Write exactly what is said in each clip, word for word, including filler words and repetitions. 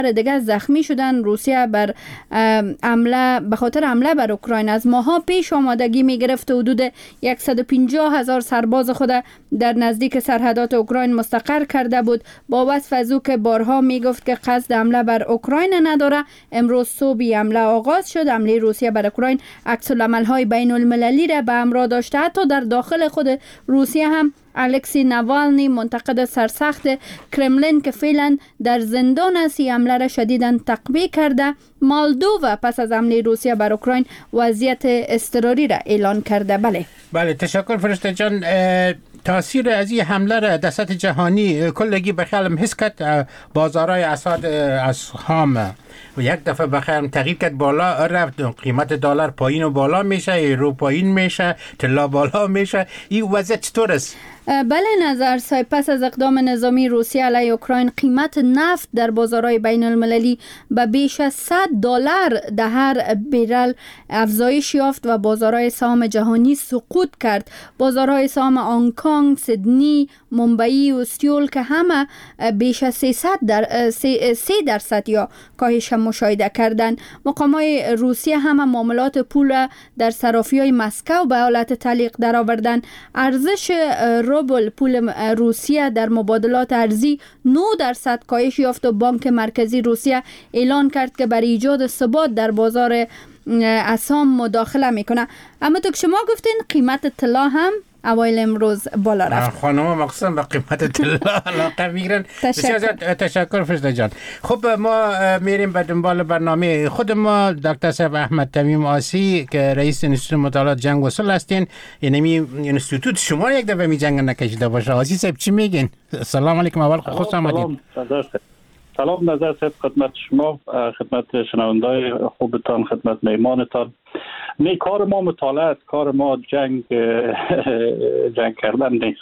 دیگه زخمی شدن. روسیه بر حمله به خاطر حمله بر اوکراین از ماها پیش آمادگی می گرفت. حدود صد و پنجاه هزار سرباز خود در نزدیک سرحدات اوکراین مستقر کرده بود. با وصف از او که بارها می گفت که قصد حمله بر اوکراین نداره، امروز صبح حمله آغاز شد. حمله روسیه بر اوکراین عکس العمل های بین المللی را به همراه داشته. حتی در داخل خود روسیه هم الکسی نوالنی، منتقد سرسخت کرملین که فعلا در زندان است، حمله را شدیداً تقویه کرده. مالدووا پس از حمله روسیه بر اوکراین وضعیت اضطراری را اعلان کرده. بله بله تشکر فرشته جان. تاثیر از این حمله را در سطح جهانی کلگی بخیالم حس کرد. بازارهای اسعار از خام و یک دفعه بخیالم تغییر کرد، بالا رفت، قیمت دلار پایین و بالا میشه، یورو پایین میشه، طلا بالا میشه. این وضع چطور است؟ بله نظر صاحب، پس از اقدام نظامی روسیه علیه اوکراین قیمت نفت در بازارهای بین المللی به بیش از صد دلار در هر برل افزایش یافت و بازارهای سهام جهانی سقوط کرد. بازارهای سهام هنگ کنگ، سیدنی، مومبئی و سیول که همه بیش از سیصد در سه درصد یا کاهش مشاهده کردند. مقامات روسیه همه معاملات پول در صرافی‌های مسکو به حالت تعلیق درآوردند. ارزش روبل پول روسیه در مبادلات ارزی نه درصد کاهش یافت و بانک مرکزی روسیه اعلان کرد که برای ایجاد ثبات در بازار اسهم مداخله میکنه. اما تو که شما گفتین قیمت طلا هم اوایل امروز بالا رفت. خانم مقصد به قیمت طلا علاقه میگیرن. تشکر. تشکر فرشته جان. خب ما میریم به دنبال برنامه خود ما. دکتر صاحب احمد تمیم آسی که رئیس انستیتوت مطالعات جنگ و صلح هستین، یعنی انستیتوت شما یک دفعه می جنگ نکشیده باشه. آسی صاحب چی میگین؟ سلام علیکم، اول خوش آمدید. سلام نظر صاحب، خدمت شما، خدمت شنوندای خوبتان، خدمت میمانتان. نه کار ما مطالعات، کار ما جنگ جنگ کردن نیست.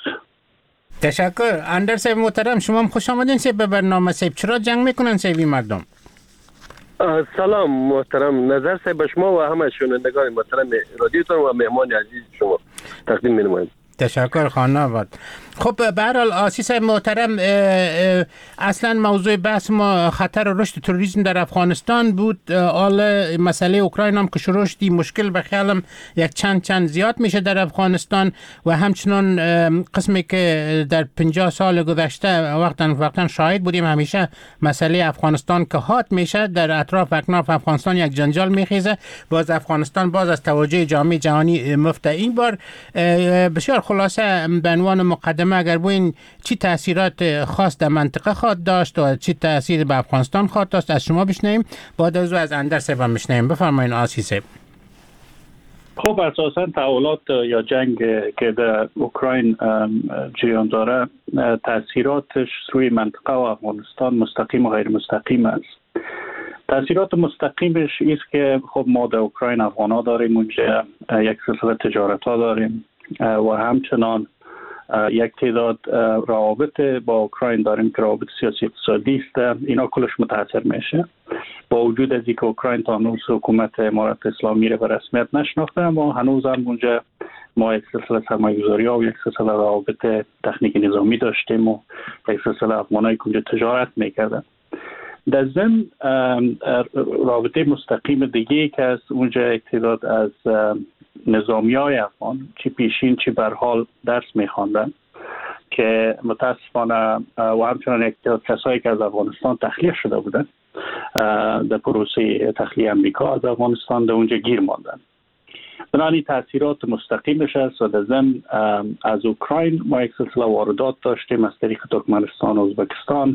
تشکر. اندر صاحب محترم، شما هم خوش آمدین صاحب به برنامه صاحب. چرا جنگ میکنن صاحبی مردم؟ سلام محترم نظر صاحب، به شما و همه شنوندگان محترم رادیوتون و مهمان عزیز شما تقدیم می‌نمایم. تشکر خانم. خب به هر حال آسی صاحب محترم، اصلا موضوع بحث ما خطر رشد تروریسم در افغانستان بود. حال مسئله اوکراین هم که شروع شدی مشکل به خیالم یک چند چند زیاد میشه در افغانستان و همچنان قسمی که در پنجاه سال گذشته وقتا وقتا شاهد بودیم همیشه مسئله افغانستان که هات میشه در اطراف اکناف افغانستان یک جنجال میخیزه. باز افغانستان باز از توجه جامعه جهانی مفته. این بار بسیار خلاصه به عنوان مقدمه اگر بوین چی تاثیرات خاص در منطقه خواهد داشت و چی تاثیر به افغانستان خواهد داشت از شما بشنویم، بعد از از اندر صاحب بشنویم. بفرمایید آسی صاحب. خب اساسا تحولات یا جنگ که در اوکراین جریان داره تاثیراتش روی منطقه و افغانستان مستقیم و غیر مستقیم است. تاثیرات مستقیمش است که خب ما در اوکراین افغانا داریم، اونجا یک سلسله تجارت ها داریم و همچنان یک تعداد روابط با اوکراین داریم که روابط سیاسی اقتصادی است. اینا کلش متاثر میشه با وجود از اینکه اوکراین تا هنوز حکومت امارات اسلامی را به رسمیت نشناخته، اما هنوز هم اونجا ما یک سلسله سرمایه‌گذاری ها و یک سلسله روابط تکنیک نظامی داشتیم و یک سلسله افغانایی که اونجا تجارت میکردن. در ضمن رابطه مستقیم دیگه که از اونجا یک تعداد از نظامی های افغان چی پیشین چی برحال درس میخواندن که متاسفانه و همچنان یک تعداد کسایی که از افغانستان تخلیه شده بودن در پروسه تخلیه امریکا از افغانستان در اونجا گیر ماندن. بنابراین تاثیرات مستقیمش است و در ضمن از اوکراین ما یک سلسله واردات داشتیم از طریق ترکمنستان و ازبکستان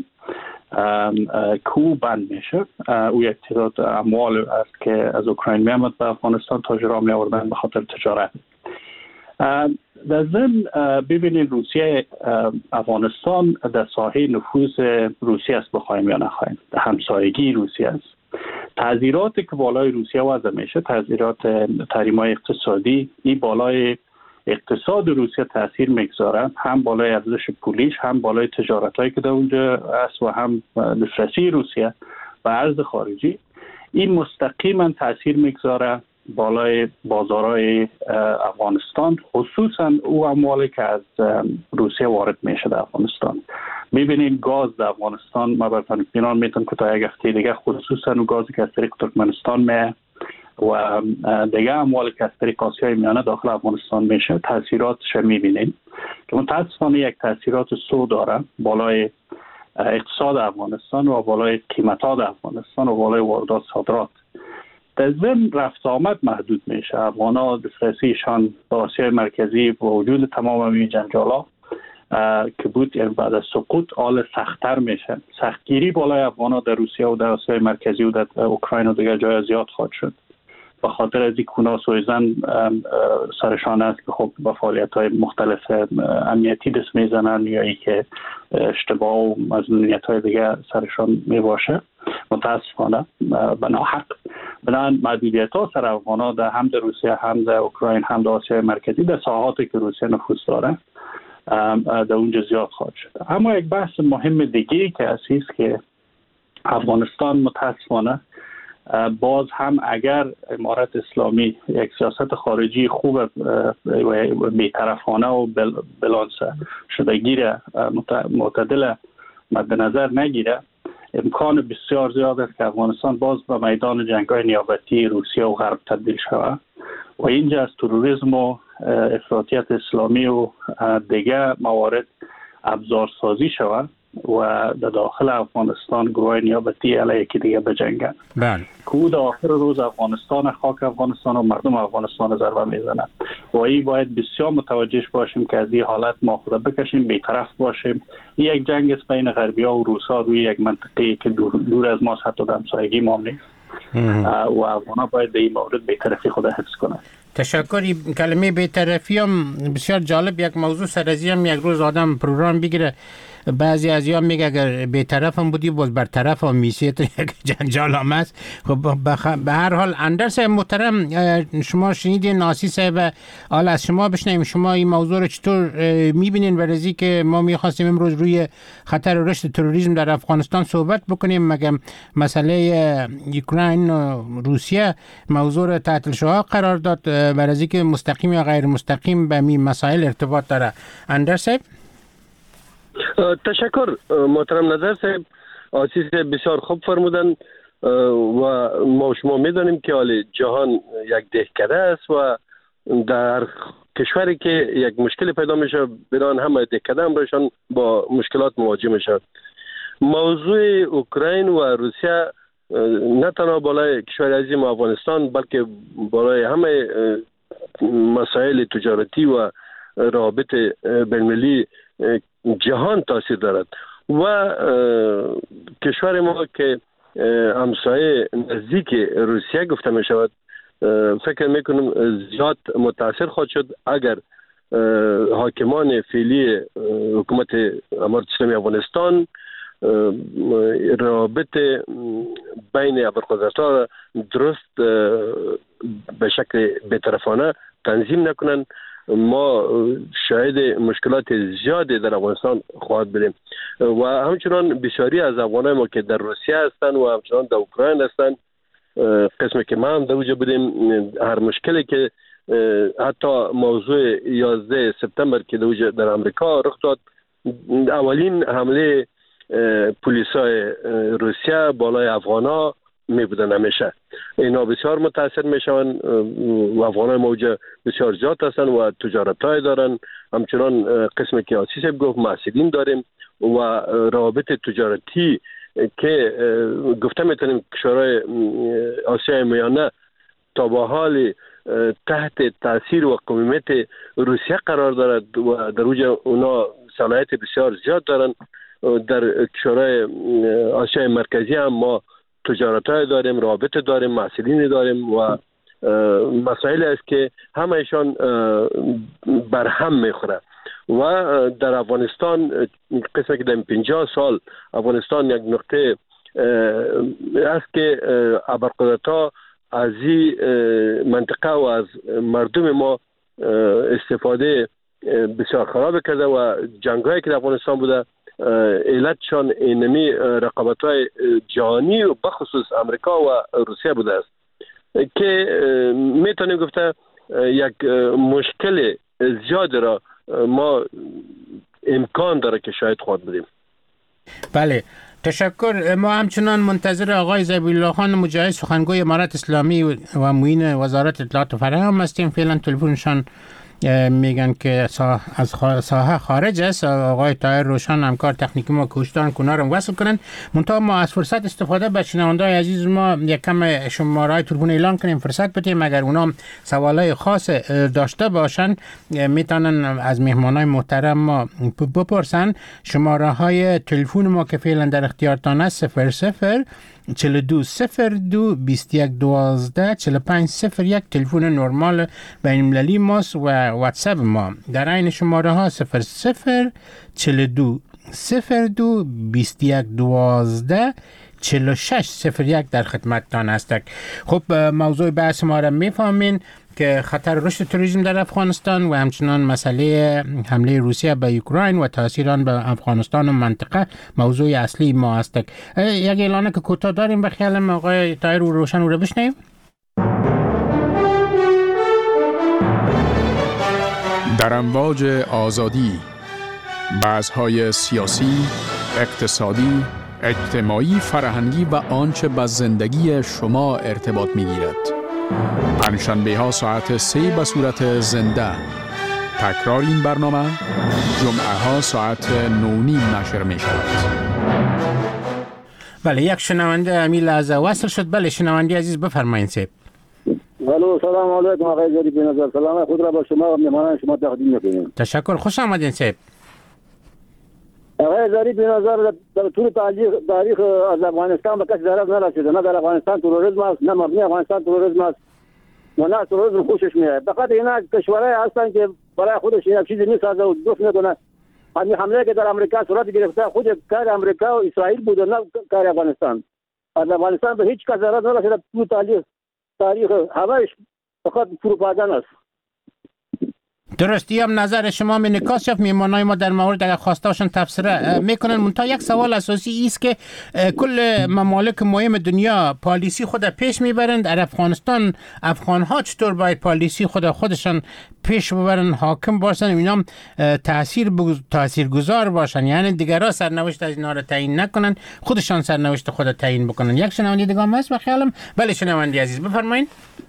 کو بند میشه. او یک تعداد اموال است که از اوکراین میامد به افغانستان تاجرها می آوردن به خاطر تجارت. در ضمن ببینید روسیه افغانستان در ساحه نفوذ روسیه است، بخوایم یا نخوایم در همسایگی روسیه است. تعزیراتی که بالای روسیه وضع میشه، تعزیرات تحریم‌های اقتصادی، این بالای اقتصاد روسیه تاثیر میگذاره، هم بالای ارزش پولیش، هم بالای تجارتایی که در اونجا است و هم دسترسی روسیه به ارز خارجی. این مستقیما تاثیر میگذاره بالای بازارهای افغانستان، خصوصا او اموالی که از روسیه وارد میشه در افغانستان. میبینید گاز در افغانستان، ما براتون پیشنهاد میتونم که تا یک هفته دیگه خصوصا گازی که از طریق ترکمنستان میه و دیگه اموالی که از طریق آسیای میانه داخل افغانستان میشه، تاثیراتش میبینید که متاسفانه یک تاثیرات سو داره بالای اقتصاد افغانستان و بالای قیمت‌ها در افغانستان و بالای واردات صادرات. در ضمن رفت آمد محدود میشه. افغان‌ها دسترسیشان به آسیای مرکزی با وجود تمام این جنجالا که بود بعد از سقوط حال سخت‌تر میشه. سختگیری بالای افغان‌ها در روسیه و در آسیای مرکزی و در اوکراین و دیگر جای زیاد خواهد شد. به خاطر از این کونا سویزن سرشان است که خب با فعالیت‌های مختلف امنیتی دست میزنن یا ای که اشتباه و مظنونیت‌های دیگه سرشان میباشه. متاسفانه بنا حق بنا محدودیت‌ها سر افغان‌ها در هم در روسیه هم در اوکراین هم در آسیای مرکزی در ساحاتی که روسیه نفوذ داره در اونجا زیاد خواهد شد. اما یک بحث مهم دیگه که اساس که افغانستان متاسفانه باز هم اگر امارت اسلامی یک سیاست خارجی خوب و بی‌طرفانه و بالانس شدگی معتدل مد نظر نگیره، امکان بسیار زیاد است که افغانستان باز به میدان جنگ‌های نیابتی روسیه و غرب تبدیل شود و اینجا از تروریسم و افراطیت اسلامی و دیگه موارد ابزار سازی شود و در داخل افغانستان گروه نیابتی علیه یکی دیگه بجنگن. بله. که او در آخر روز افغانستان، خاک افغانستان و مردم افغانستان ضربه میزنن و این باید بسیار متوجه باشیم که از این حالت ما خود بکشیم، بی‌طرف باشیم. این یک جنگ است بین غربی‌ها و روس‌ها روی یک منطقه‌ای که دور, دور از ما حتی در همسایگی ما نیست و افغان‌ها باید به این مورد بی‌طرفی خود حفظ کنند. تشکری. کلمه بی‌طرفی هم بسیار جالب، یک موضوع سرازی هم یک روز آدم پروگرام بگیره. بعضی از یا میگه اگر بی‌طرف هم بودی باز بر طرف هم میشه، تو یک جنجال هم است. خب بخ... به هر حال اندرس محترم، شما شنیدین ناسی صاحب، حالا از شما بشنیم شما این موضوع رو چطور میبینین؟ ورزی که ما میخواستیم امروز روی خطر رشد تروریسم در افغانستان صحبت بکنیم، مگه مسئله اوکراین و روسیه موضوع رو تحت الشعاع قرار داد، ورزی که مستقیم یا غیر مستقیم به این مسائل ارتباط داره. اندرس صاحب تشکر محترم نظر صاحب، آسیس بسیار خوب فرمودن و ما شما میدانیم که حال جهان یک دهکده است و در کشوری که یک مشکل پیدا میشه بران همه دهکده هم رایشان با مشکلات مواجه میشه. موضوع اوکراین و روسیه نه تنها بالای کشور عزیز ما افغانستان بلکه بالای همه مسائل تجارتی و روابط بین‌المللی جهان تاثیر دارد و کشور ما که همسایه نزدیک روسیه گفته می شود، فکر می کنم زیاد متاثر خواهد شد اگر حاکمان فعلی حکومت امارت اسلامی افغانستان روابط بین ابرقدرت‌ها درست به شکل بی‌طرفانه تنظیم نکنند. ما شاهد مشکلات زیادی در افغانستان خواهد بودیم و همچنان بسیاری از افغانای ما که در روسیه هستند و همچنان در اوکراین هستند، قسمی که ما هم در اوجه بودیم، هر مشکلی که حتی موضوع یازده سپتامبر که در اوجه در امریکا رخ داد، اولین حمله پلیسای روسیه بالای افغانا می بودن همیشه. اینا بسیار متاثر می شوند و افغانای موجه بسیار زیاد هستند و تجارت های دارن. همچنان قسمی که آسیس گفت محصلین داریم و روابط تجارتی که گفته میتونیم کشورهای آسیای میانه تا به حال تحت تاثیر و قومیت روسیه قرار دارد و در اوج اونا صلاحیت بسیار زیاد دارن. در کشورهای آسیای مرکزی هم ما تجارت های داریم، رابطه داریم، محصلین داریم و مسائل است که همهشان بر هم میخوره و در افغانستان قسمه که در پنجاه سال افغانستان یک نقطه است که ابرقدرت‌ها از این منطقه و از مردم ما استفاده بسیار خراب کرده و جنگ‌هایی که در افغانستان بوده علتشان اینمی رقابت‌های جهانی و بخصوص امریکا و روسیه بوده است که میتونیم گفته یک مشکل زیاد را ما امکان داره که شاید خود بدیم. بله، تشکر. ما همچنان منتظر آقای ذبیح‌الله خان مجاهد، سخنگوی امارت اسلامی و معین وزارت اطلاعات و فرهنگ هستیم. فعلا تلفنشان میگن که از ساحه خارج است. آقای طاهر روشن همکار تکنیکی ما کوشتن کنار رو وصل کنن. منتها ما از فرصت استفاده به شنونده‌های عزیز ما یک کم شماره‌های تلفن اعلان کنیم، فرصت بدیم. اگر اونا سوالای خاص داشته باشن میتونن از مهمانای محترم ما بپرسن. شماره های تلفن ما که فعلا در اختیارتان است صفر صفر چهل و دو صفر دو بیست و یک دوازده چهل و پنج صفر یک تلفن نرمال بین المللی ماست و واتساپ ما در این شماره ها صفر صفر چهل و دو صفر دو بیست و یک دوازده چهل و شش صفر یک در خدمتتان است. خب موضوع بحث ما را میفهمین که خطر رشد تروریسم در افغانستان و همچنان مسئله حمله روسیه به اوکراین و تاثیر آن به افغانستان و منطقه موضوع اصلی ما است. یک اعلانه که کوتاه داریم به خیال آقای طاهر روشن رو بشنویم. در امواج آزادی، بحث‌های سیاسی، اقتصادی، اجتماعی، فرهنگی و آنچه به زندگی شما ارتباط می‌گیرد. پنجشنبه ها ساعت سه به صورت زنده. تکرار این برنامه جمعه ها ساعت نو نیم نشر می شود. بله، یک شنونده امی لحظه وصل شد. بله شنونده عزیز بفرمایید سیب. الو، سلام علیکم آقای ظریف بنظر. سلام خود را با شما و مهمانان شما تقدیم می‌کنیم. تشکر، خوش آمدین سیب. آقای ظریف بنظر در طول تاریخ از افغانستان به کسی ضرر نرسیده. نه در افغانستان تروریسم است، نه مبنی افغانستان تروریسم است، و نه تروریسم خوشش میاد. فقط اینا کشورهای هستن که برای خودش یک چیزی میسازه و دوست میکنه. همین حمله که در امریکا صورت گرفته خود کار امریکا و اسرائیل بوده، نه کار افغانستان. از افغانستان به هیچ کس ضرر نرسیده. طول تاریخ تاریخ همش فقط پروپاگاند است. درستی هم نظر شما می نکاس شد. میمانای ما در مورد اگر خواستاشون تفسیر میکنن. منتها یک سوال اساسی است که کل ممالک مهم دنیا پالیسی خود پیش میبرند. در افغانستان افغان ها چطور باید پالیسی خود خودشان پیش ببرن، حاکم باشن، اینا تاثیر تاثیر گذار باشن، یعنی دیگرها سرنوشت از اینا رو تعیین نکنن، خودشان سرنوشت خود تعیین بکنن. یک شنونده دیگه هم هست به خیالم. بله شنونده عزیز بفرمایید.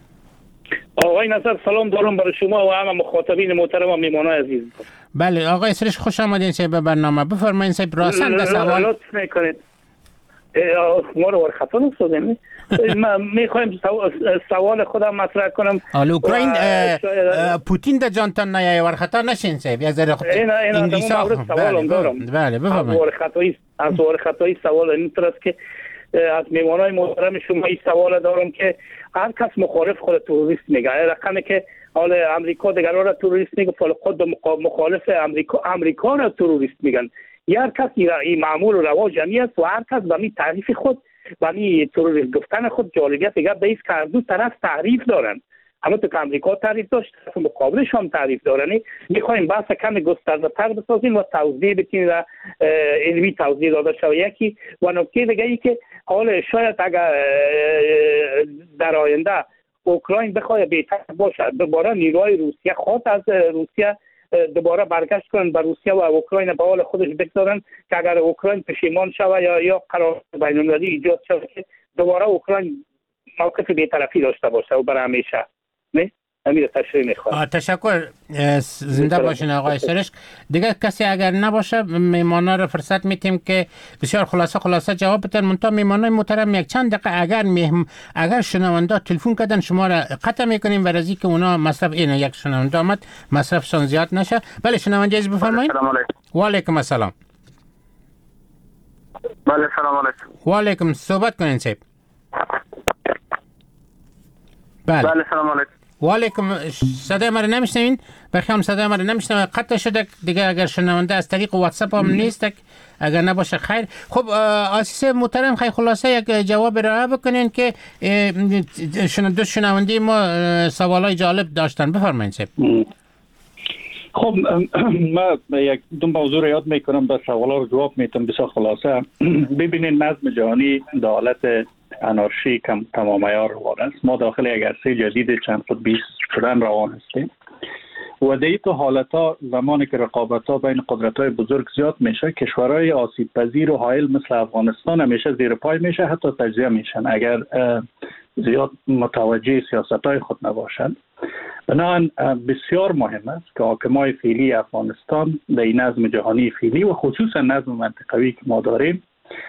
آقای نصر سلام دارم برای شما و همه مخاطبین محترم و میهمانان عزیز. بله آقای سرش خوش آمدین سه به برنامه. بفرمایید سه راسن ده سوال. لطف میکنید. ما رو ورخطا نستادیم. من میخوایم سوال خودم مطرح کنم. آل اوکراین پوتین در جانتان نیای ورخطا نشین سه. یک ذره انگلیسی سوالم دارم. بله بفرمایید. ورخطایی از ورخطایی سوال این طرف که از میهمانان محترم شما این سوال دارم که هر کس مخالف خود تروریست میگه. رقمی که حال امریکا دیگران را تروریست میگه، خود مخالف امریکا امریکا را تروریست میگن. هر کس این معمول و رواج جمعی است و هر کس به می تعریف خود به می تروریست گفتن خود جالبیت دیگه به ایست که هر دو طرف تعریف دارن. اما تو که امریکا تعریف داشت، طرف مقابلش هم تعریف دارن. میخوایم بحث کم گسترده تر بسازیم و توضیح بدیم و علمی توضیح داده شود. یکی و نکته دیگه ای که حال شاید اگر در آینده اوکراین بخواد بهتر باشه، دوباره نیروهای روسیه خود از روسیه دوباره برگشت کنن به روسیه و اوکراین به حال خودش بگذارن که اگر اوکراین پشیمان شود یا یا قرار بین المللی ایجاد شود که دوباره اوکراین موقف بی‌طرفی داشته باشه و برای همیشه. نه امیر تشریح میخوام. تشکر، زنده باشین آقای سرشک. دیگه کسی اگر نباشه میمانا رو فرصت میتیم که بسیار خلاصه خلاصه جواب بدن. منتها میمانای محترم یک چند دقیقه اگر مهم اگر شنونده تلفن کردن شما را قطع میکنیم و رضی که اونا مصرف اینه یک شنونده آمد مصرفشون زیاد نشه. بله شنونده عزیز بفرمایید. سلام علیکم. و علیکم السلام. بله سلام علیکم. و علیکم، صحبت کنین صاحب. بله. بله سلام علیکم. و علیکم، صدای ما رو نمیشنوین؟ بخیام صدای ما رو نمیشنوین، قطع شده دیگه. اگر شنونده از طریق واتساپ هم نیست اگر نباشه خیر. خب آسیس محترم خیلی خلاصه یک جواب ارائه بکنین که دو شنونده ما سوالای جالب داشتن. بفرمایید صاحب. خب من یک دو موضوع رو یاد میکنم، به سوالا رو جواب میتونم بسیار خلاصه. ببینید نظم جهانی در حالت انارشی کم تمام عیار روان است. ما داخل یک عرصه جدید چند قطبی شدن روان هستیم و در این حالتا زمانی که رقابت‌ها بین قدرت‌های بزرگ زیاد میشه، کشورهای آسیب پذیر و حائل مثل افغانستان همیشه زیر پای میشه، حتی تجزیه میشن اگر زیاد متوجه سیاست‌های خود نباشند. بنابراین بسیار مهم است که حاکمای فعلی افغانستان در این نظم جهانی فعلی و خصوصا نظم منطقوی که ما داریم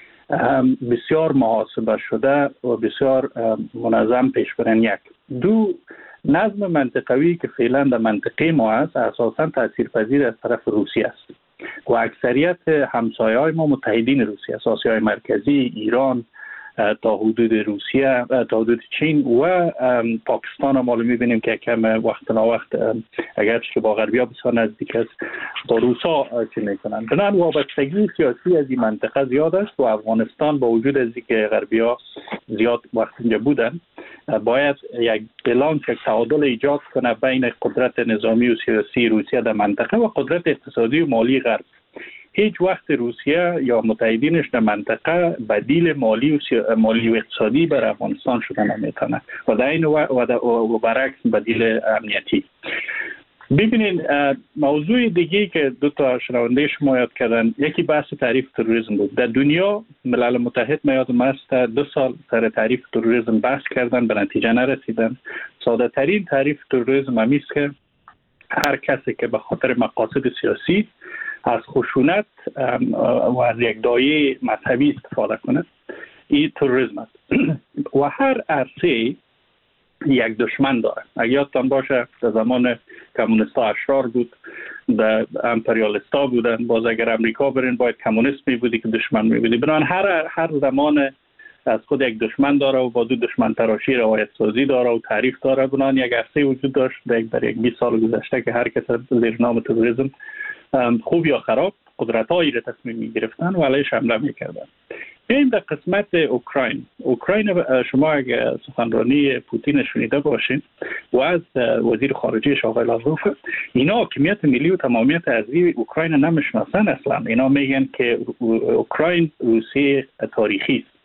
بسیار محاسبه شده و بسیار منظم پیش برن. یک دو نظم منطقوی که فعلا در منطقه ما است اساسا تاثیرپذیر از طرف روسیه است و اکثریت همسایه‌های ما متحدین روسیه است. آسیای مرکزی، ایران تا حدود روسیه، تا حدود چین و پاکستان هم می‌بینیم که کم وقت نا وقت اگر که با غربی‌ها بسیار نزدیک است با روسا چی میکنن. بنابراین وابستگی سیاسی از این منطقه زیاد است و افغانستان با وجود از اینکه غربی‌ها زیاد وقت اینجا بودن باید یک بلانس، یک تعادل ایجاد کنه بین قدرت نظامی و سیاسی روسیه در منطقه و قدرت اقتصادی و مالی غرب. هیچ وقت روسیه یا متحدینش در منطقه بدیل مالی و سیا... مالی و اقتصادی بر افغانستان شدن نمیتونه و در این و, و برعکس بدیل امنیتی. ببینید موضوع دیگه که دو تا شنونده شما یاد کردن، یکی بحث تعریف تروریسم بود. در دنیا ملل متحد ما یادم است دو سال سر تعریف تروریسم بحث کردن، به نتیجه نرسیدن. ساده ترین تعریف تروریسم همی است که هر کسی که به خاطر مقاصد سیاسی از خشونت و از یک دایه مذهبی استفاده کنه، این تروریسم است. و هر عرصه یک دشمن داره. اگه یادتان باشه در زمان کمونیستا اشرار بود، در امپریالیستا بودن، باز اگر امریکا برین باید کمونیست می بودی که دشمن می بودی. بنابراین هر هر زمان از خود یک دشمن داره و با دو دشمن تراشی روایت سازی داره و تعریف داره. بنابراین یک عرصه وجود داشت در یک بیست سال گذشته که هر کس زیر نام تروریسم خوب یا خراب قدرت‌هایی را تصمیم می‌گرفتن و علیش حمله می‌کردن. بیاییم در قسمت اوکراین. اوکراین شما اگه سخنرانی پوتین شنیده باشین و از وزیر خارجه آقای لاوروف، اینا حاکمیت ملی و تمامیت ارضی اوکراین نمیشناسن اصلا. اینا میگن که اوکراین روسیه تاریخی است،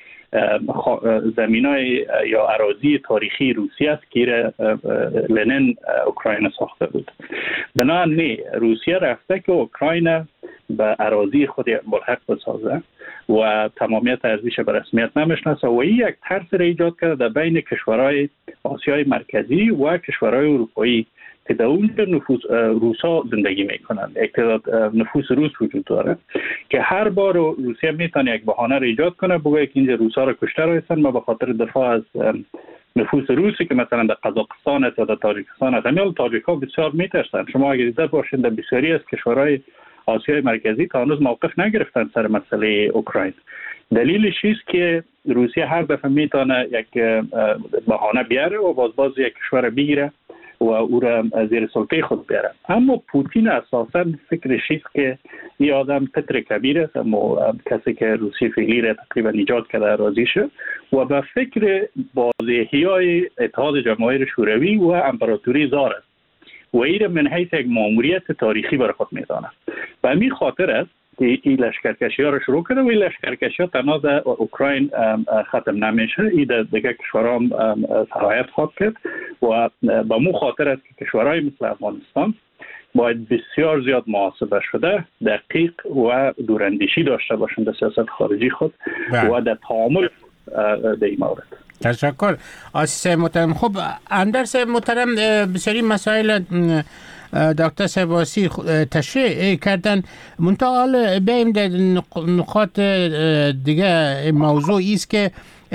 زمینای یا اراضی تاریخی روسیه است که لنین اوکراین ساخته بود. بنابراین نه، روسیه رفته که اوکراین به اراضی خود ملحق بسازه و تمامیت ارضیش به رسمیت نمیشناسه و این یک ترس را ایجاد کرده در بین کشورهای آسیای مرکزی و کشورهای اروپایی که در اونجا نفوس روسا زندگی میکنند. اقتدار نفوس روس وجود داره که هر بار روسیه میتونه یک بهانه را ایجاد کنه بگه که اینجا روسا را کشته رایستن، ما به خاطر دفاع از نفوس روسی که مثلا در قزاقستان یا در تاجیکستان است. همین تاجیک‌ها بسیار میترسن. شما اگه دیده باشین در بسیاری از کشورهای آسیای مرکزی تا هنوز موقف نگرفتن سر مسئله اوکراین. دلیلش است که روسیه هر دفعه میتونه یک بهانه بیاره و باز باز یک کشور بگیره و او را زیر سلطه خود بیاره. اما پوتین اساسا فکرش است که این آدم پتر کبیر است، اما کسی که روسیه فعلی را تقریبا ایجاد کرده اراضیشه و به فکر بازی‌های اتحاد جماهیر شوروی و امپراتوری زار است و این من حیث یک ماموریت تاریخی برای خود میدانه. و همین خاطر است که این لشکرکشی ها را شروع کرده و این لشکرکشی ها تنها در اوکراین ختم نمیشه، این در دیگه کشورها هم سرایت خواهد کرد و با مو خاطر است که کشورهای مثل افغانستان باید بسیار زیاد محاسبه شده، دقیق و دوراندیشی داشته باشند در سیاست خارجی خود و در تعامل در این مورد. تشکر آسیس محترم. خب اندرس محترم بسیاری مسائل دکتر سواسی تشریح کردن، منتها بیم در نقاط دیگه موضوع است که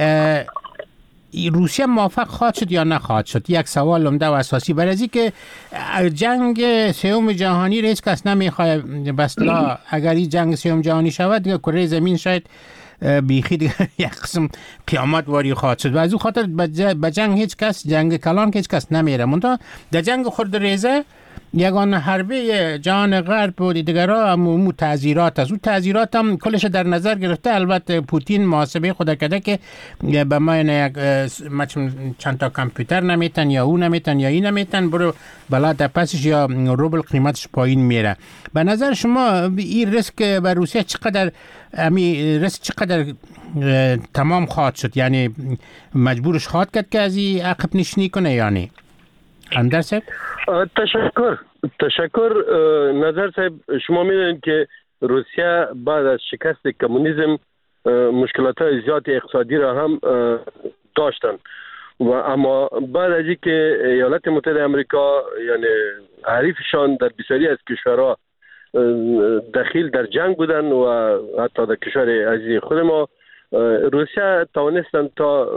روسیه موفق خواهد شد یا نخواهد شد. یک سوال عمده و اساسی برای از که جنگ سوم جهانی را هیچ کس نمیخواد. بسلا اگر این جنگ سوم جهانی شود دیگه کره زمین شاید بیخی دیگه یک قسم قیامت واری خواهد شد و از او خاطر به جنگ هیچ کس، جنگ کلان که هیچ کس نمیره. منتها در جنگ خرد ریزه یگان حربه جهان غرب بود دیگرها هم مو تعذیرات است. اون تعذیرات هم کلش در نظر گرفته. البته پوتین محاسبه خود کرده که به ما یک چند تا کامپیوتر نمیتن یا اون نمیتن یا این نمیتن، برو بالا در پسش یا روبل قیمتش پایین میره. به نظر شما این ریسک بر روسیه چقدر امی ریسک چقدر تمام خواهد شد؟ یعنی مجبورش خواهد کرد که از این عقب نشینی کنه یعنی؟ اندر صاحب تشکر تشکر نظر صاحب، شما میدونید که روسیه بعد از شکست کمونیسم مشکلات های زیاد اقتصادی را هم داشتن و اما بعد از اینکه ایالات متحده آمریکا یعنی حریفشان در بسیاری از کشورها دخیل در جنگ بودن و حتی در کشور عزیز خود ما، روسیه توانستند تا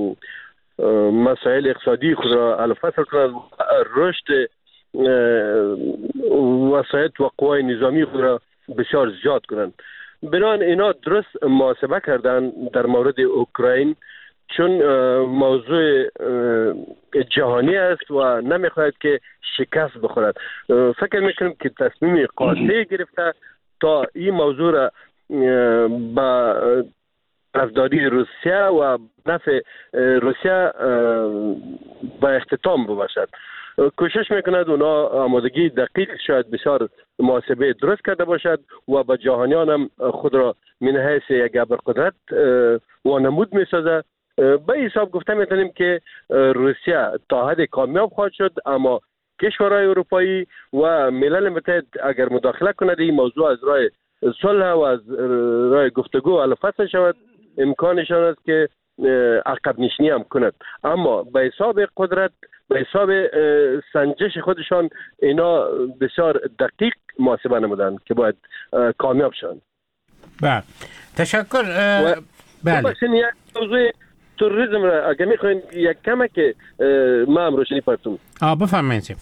مسائل اقتصادی خود را حل و فصل کنند، رشد وسایط و قوای نظامی خود را بسیار زیاد کنند. بنابراین اینا درست محاسبه کردن در مورد اوکراین، چون موضوع جهانی است و نمیخواهد که شکست بخورد. فکر میکنم که تصمیم قاطع گرفته تا این موضوع را با طرفداری روسیه و نفع روسیه با اختتام بباشد. کوشش میکند اونا آمادگی دقیق شاید بسیار محاسبه درست کرده باشد و با جهانیان هم خود را من حیث یک ابرقدرت وانمود میسازد. به حساب گفته میتونیم که روسیه تا حد کامیاب خواهد شد، اما کشورهای اروپایی و ملل متحد اگر مداخله کند این موضوع از راه صلح و از راه گفتگو حل و فصل شود، امکانشان است که عقب نشینی هم کند. اما به حساب قدرت، به حساب سنجش خودشان اینا بسیار دقیق محاسبه نمودند که باید کامیاب شوند. بله تشکر. بله بخشین یک موضوع تروریسم را اگر میخواین یک کمه که ما هم روشنی پرتون آه بفرمایید.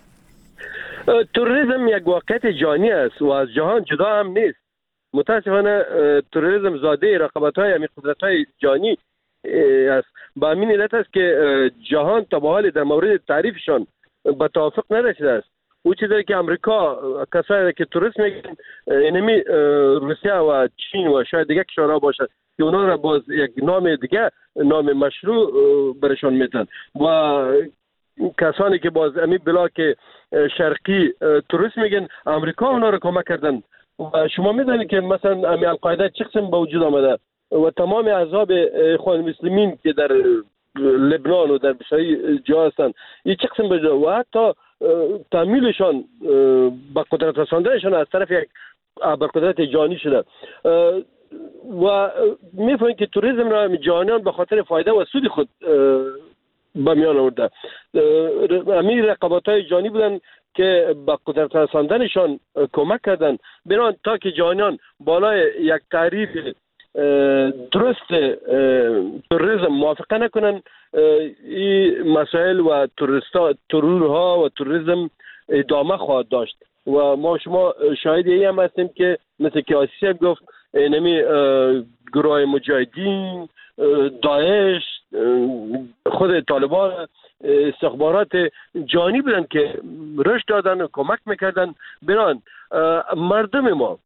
تروریسم یک واقعیت جهانی است و از جهان جدا هم نیست. متاسفانه تروریسم زاده رقابت‌های همین قدرت‌های جهانی است. با همین علت است که جهان تا به حال در مورد تعریفشان به توافق نرسیده است. او چیزی که امریکا کسایی که تروریسم میگن اینمی روسیه و چین و شاید دیگه کشورها باشد که اونا را باز یک نام دیگه، نام مشروع برشان میتن و کسانی که باز امی بلاک شرقی تروریسم میگن امریکا اونا را کمک کردن. و شما میدونید که مثلا امی القاعده چه قسم به وجود آمده و تمام احزاب اخوان المسلمین که در لبنان و در بسیاری جا هستن این چه قسم به و حتی تمایلشان به قدرت رساندنشان از طرف یک ابرقدرت جهانی شده و میفهمید که توریسم را جهانیان به خاطر فایده و سود خود به میان آورده. همین رقابت‌های جهانی بودن که به قدرت رساندنشان کمک کردن. بنابراین تا که جهانیان بالای یک تعریف درست تروریسم موافقه نکنن، این مسائل و ترورها و تروریسم ادامه خواهد داشت و ما شما شاهد این هم هستیم که مثل که آسیسی گفت اینمی گروه مجاهدین، داعش، خود طالبان استخبارات جهانی بودن که رشد دادن و کمک میکردن. بنان مردم ما،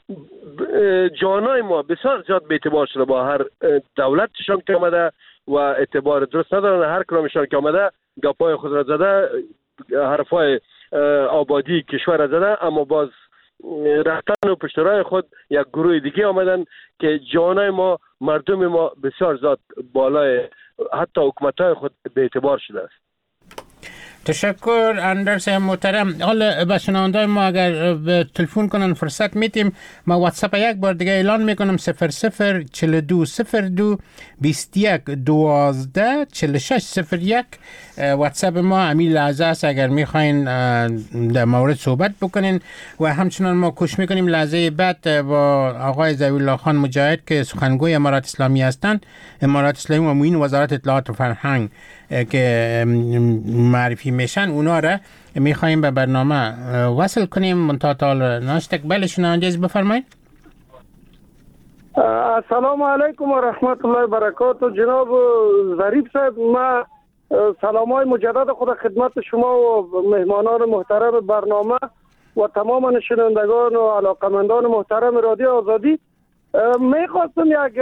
جوانای ما بسیار زیاد به اعتبار شده با هر دولتشان که آمده و اعتبار درست ندارن. هر کلامشان که آمده گپای خود را زده، حرفای آبادی کشور را زده، اما باز رفتن و پشترهای خود یک گروه دیگه آمدن که جوانای ما، مردم ما بسیار زیاد بالای حتی حکومت‌های خود به اعتبار شده است. تشکر اندرس محترم. حالا به شنوندای ما اگر تلفن کنن فرصت میتیم، ما واتساپ یک بار دیگه اعلان میکنم صفر صفر چهل و دو صفر دو بیست و یک دوازده چهل و شش صفر یک. واتساپ ما همین لحظه است اگر میخواین در مورد صحبت بکنین و همچنان ما کوشش میکنیم لحظه بعد با آقای ضوی‌الله خان مجاهد که سخنگوی امارات اسلامی هستند، امارات اسلامی و معین وزارت اطلاعات و فرهنگ که معرفی میشن، اونا را میخوایم به برنامه وصل کنیم. منتها تا ناشتقبل شنونده بفرمایید. السلام علیکم و رحمت الله و برکاته. جناب ظریف صاحب، ما سلام های مجدد خود خدمت شما و مهمانان محترم برنامه و تمام شنوندگان و علاقمندان محترم رادیو آزادی. میخواستم یک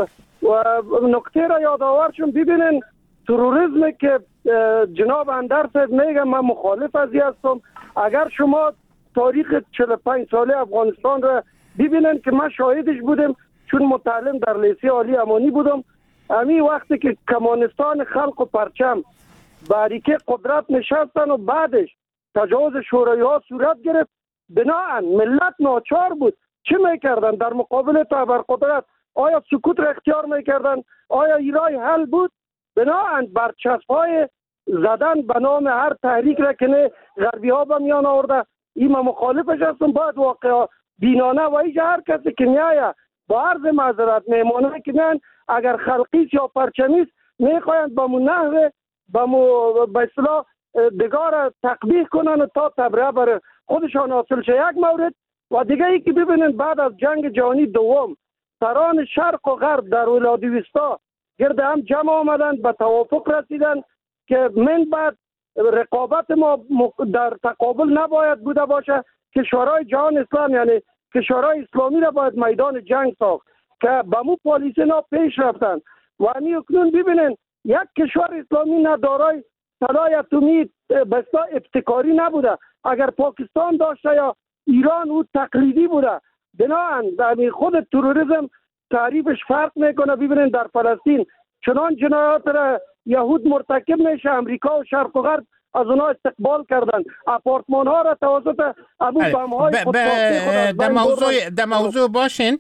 نکته را یادآور شم. ببینین تروریسم که جناب اندر صاحب میگه، من مخالف از این هستم. اگر شما تاریخ چهل و پنج ساله افغانستان را ببینن که من شاهدش بودم، چون متعلم در لیسه عالی امانی بودم، همین وقتی که کمانستان خلق و پرچم باریکه قدرت نشستن و بعدش تجاوز شوروی ها صورت گرفت، بناهن ملت ناچار بود چه میکردن در مقابل ابرقدرت؟ آیا سکوت را اختیار میکردن؟ آیا ایرای حل بود؟ بناهن برچسب های زدن به نام هر تحریک را که نه غربی ها به میان آورده، این من مخالفش هستم. باید واقعا بینانه و ایجا هر کسی که میایه با عرض معذرت میمانه که نه اگر خلقیست یا پرچمیست میخواهند با مو نحوه با مو به اصطلاح دگار تقبیح کنن و تا تبرئه بر خودشان حاصل شه. یک مورد و دیگه ای که ببینن بعد از جنگ جهانی دوم سران شرق و غرب در ولادیوستا گرد هم جمع آمدن، به توافق رسیدن که من بعد رقابت ما در تقابل نباید بوده باشه، کشورهای جهان اسلام یعنی کشورهای اسلامی را باید میدان جنگ ساخت که به مو پالیسی نا پیش رفتن. و همی اکنون ببینن یک کشور اسلامی ندارای سلاح اتمی بسیار ابتکاری نبوده. اگر پاکستان داشته یا ایران او تقلیدی بوده. بنابراین خود تروریسم تعریفش فرق میکنه. ببینن در فلسطین چنان جنایات را یهود مرتکب میشه، امریکا و شرق و غرب از اونها استقبال کردن، آپارتمان ها را توسط ابو بم های خودساخته در موضوع در موضوع باشین.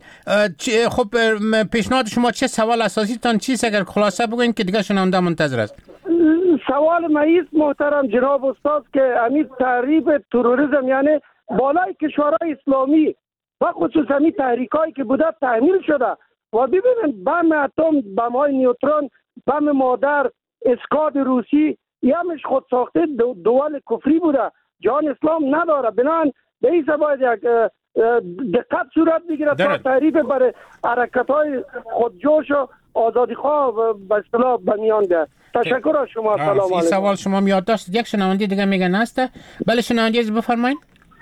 خب پیشنهاد شما چه سوال اساسی تان چیست؟ اگر خلاصه بگوین که دیگه شنونده منتظر است. سوال ماییس محترم جناب استاد که همین تعریف تروریسم یعنی بالای کشورهای اسلامی و خصوصا همین تحریکایی که بوده تحمیل شده و ببینن بم اتم، بم های نیوترون، بم مادر، اسکاد روسی یمش خود ساخته دو دول کفری بوده، جهان اسلام نداره. بنان به این باید یک دقت صورت بگیره تا تعریف برای حرکت های خودجوش و آزادی خواه به اصطلاح به میان بیاد. تشکر از شما. سلام علیکم. این سوال شما میاد داشت. یک شنونده دیگه میگن هسته. بله شنونده از بفرمایید.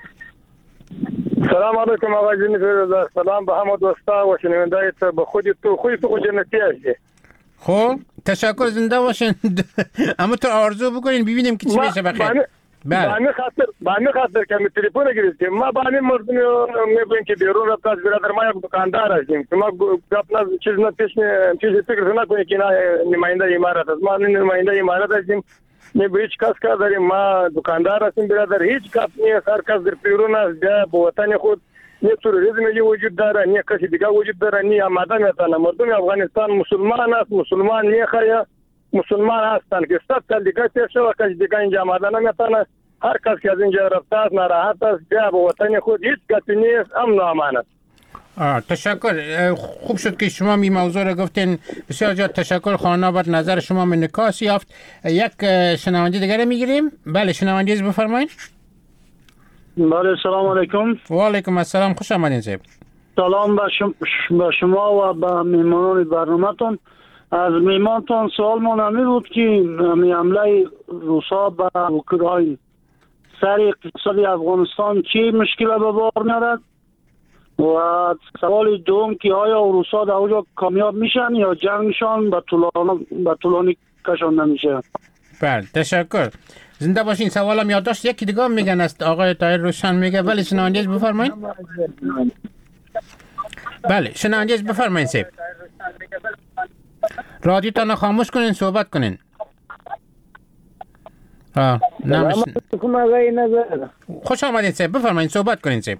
سلام علیکم آقای جنیفر. سلام به همه دوستا و شنونده به خودی تو خودی تو جنتی هستی. خب تشکر، زنده باشین. اما تو آرزو بکنین ببینیم که چی میشه بخیر. بله. بانی خاطر بانی خاطر که می تلفن گرفتیم ما بانی مردم میگن که بیرون رفت از برادر ما یک دکاندار هستیم که ما گفتن چیز نه پیش چیز فکر نکنه که نماینده امارات است. ما نماینده امارات هستیم، نه به هیچ کس کار داریم. ما دکاندار هستیم برادر، هیچ کس نیست. هر کس در بیرون است به وطن خود. نه تروریسم وجود داره، نه کسی دیگه وجود داره، نه آماده میتونه. مردم افغانستان مسلمان است، مسلمان میخواد مسلمان هستن که صد سال دیگه تیر شد و کسی دیگه اینجا آمده نمیتونه. هر کس که از اینجا رفته است ناراحت است، بیا به وطن خود هیچ کسی نیست، امن و امان است. تشکر. خوب شد که شما می موضوع را گفتین. بسیار زیاد تشکر. خوانا بر نظر شما من نکاس یافت. یک شنونده دیگر میگیریم. بله شنونده از بفرمایید. بله سلام علیکم. و علیکم السلام، خوش آمدین صاحب. سلام به شما و به میهمانان برنامه‌تون. از میهمانتون سوال من همی بود که همی حمله روسا به اوکراین سر اقتصادی افغانستان چی مشکل به بار میارد؟ و سوال دوم که آیا روسا در اونجا کامیاب میشن یا جنگشان به طولانی به طولانی کشانده میشه؟ بله تشکر، زنده باشین. سوالم یادداشت یکی دیگه میگن است. آقای طاهر روشن میگه. ولی شنونده بفرمایید. بله شنونده بفرمایید صاحب. رادیو تا خاموش کنین، صحبت کنین. آه نمیش. خوش آمدین صاحب، بفرمایید صحبت کنین صاحب.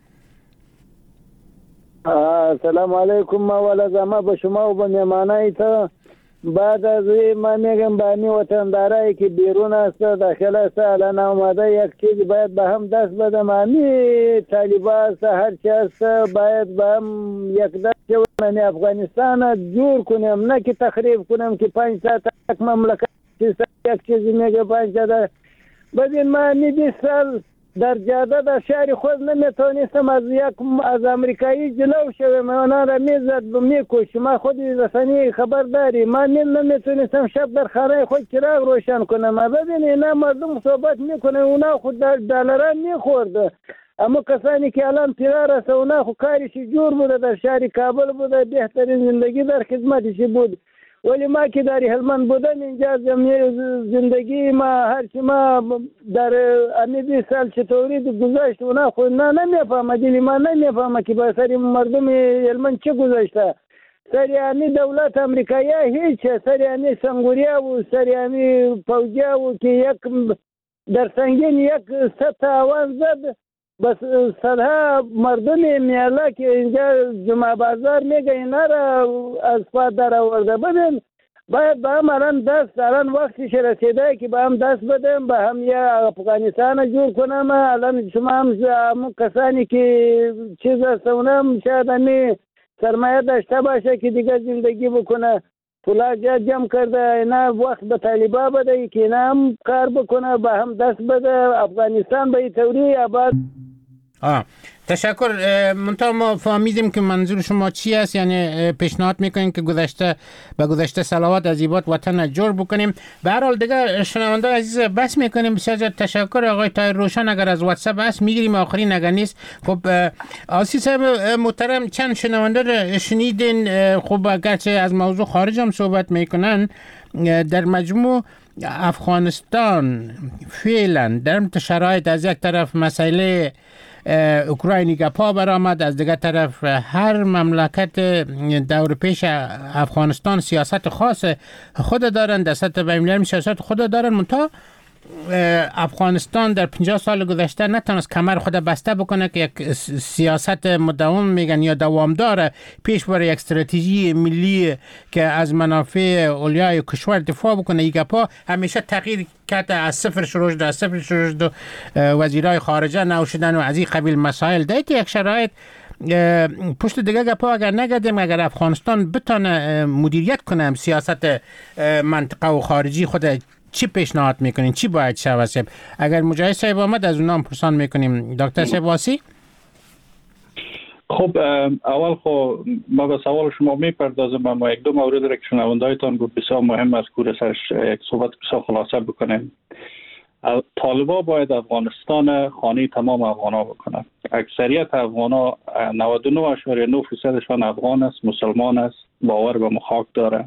سلام علیکم مولا زما به شما و به مهمانای تا. بعد از ما میگم به می وطندارایی که بیرون است داخل است الان آمده یک چیز باید به هم دست بدم. همی طالبا است هر چی است باید به هم یک دست جوان افغانستان جور کنیم، نه که تخریب کنیم که پنج ساعت یک مملکت یک چیزی میگه پنج ساعت. ببین ما همی بیست سال در جاده در شهر خود نمیتونستم از یک از امریکایی جلو شوم، اونا را میزد و میکش. ما خود رسانه خبر داری، ما نمیتونستم شب در خانه خود چراغ روشن کنم. ببین اینا مردم صحبت میکنه، اونا خود دلاران میخورد. اما کسانی که الان فرار است اونا خود کارش جور بوده، در شهر کابل بوده، بهترین زندگی در خدمتش بود. ولی ما که در هلمند بودن اینجا زندگی ما هرچی ما در امی بیست سال چطوری گذشت اونا خود نه نمیفهمه، دلی ما نمیفهمه که با سری مردم هلمند چه گذشته. سری امی دولت امریکایی هیچ، سری امی سنگوریا و سری امی فوجیا و که یک در سنگین یک ست آوان زد، بس صدها مردم میالا که اینجا جمعه بازار میگه اینا را از پاد در آورده. ببین باید با هم الان دست الان وقتش رسیده که با هم دست بدیم، با هم یه افغانستان جور کنم. الان شما هم کسانی که چیز هست اونم شاید همی سرمایه داشته باشه که دیگه زندگی بکنه، پولا جا جمع کرده، اینا وقت به طالبا بده که اینا هم کار بکنه، با هم دست بده، افغانستان به طوری آباد. آه. تشکر. منتها ما فهمیدیم که منظور شما چی است، یعنی پیشنهاد میکنیم که گذشته به گذشته صلوات از ایبات وطن جور بکنیم. به هر حال دیگه شنونده عزیز بس میکنیم. بسیار زیاد تشکر آقای طاهر روشن. اگر از واتساپ هست میگیریم، آخرین اگر نیست. خب آسی صاحب محترم، چند شنونده رو شنیدین. خب اگرچه از موضوع خارج هم صحبت میکنن، در مجموع افغانستان فعلا در شرایط از یک طرف مسئله اوکراینی گپا برآمد، از دیگر طرف هر مملکت دور پیش افغانستان سیاست خاص خود دارن، در سطح بین‌المللی سیاست خود دارن. منتها افغانستان در پنجاه سال گذشته نتونست کمر خود بسته بکنه که یک سیاست مداوم میگن یا دوامدار پیش بر یک استراتژی ملی که از منافع اولیای کشور دفاع بکنه. این گپا همیشه تغییر کرده، از صفر شروع شد، از صفر شروع شد، وزیرای خارجه نو شدن و از این قبیل مسائل. در یک شرایط پشت دیگه گپا اگر نگردیم، اگر افغانستان بتونه مدیریت کنه سیاست منطقه و خارجی خود، چی پیشنهاد میکنین؟ چی باید شود صاحب؟ اگر مجاهد صاحب آمد از اونا هم پرسان میکنیم. دکتر صاحب واسی؟ خب اول خب ما به سوال شما میپردازم، اما یک دو مورد را که شنوندهایتان گفت بسیار مهم است که سرش یک صحبت بسیار خلاصه بکنیم. طالبا باید افغانستان خانه تمام افغانا بکنه. اکثریت افغانا نود و نه اشاریه نه درصدشان افغان است، مسلمان است، باور به مخاک داره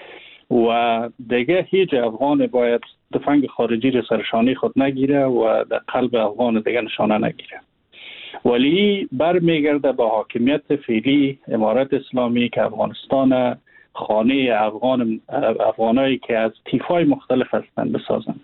و دیگه هیچ افغان باید تفنگ خارجی را سرشانی خود نگیره و در قلب افغان دیگه نشانه نگیره. ولی برمیگرده به حاکمیت فعلی امارت اسلامی که افغانستان خانه افغان افغانایی که از تیفای مختلف هستند بسازند.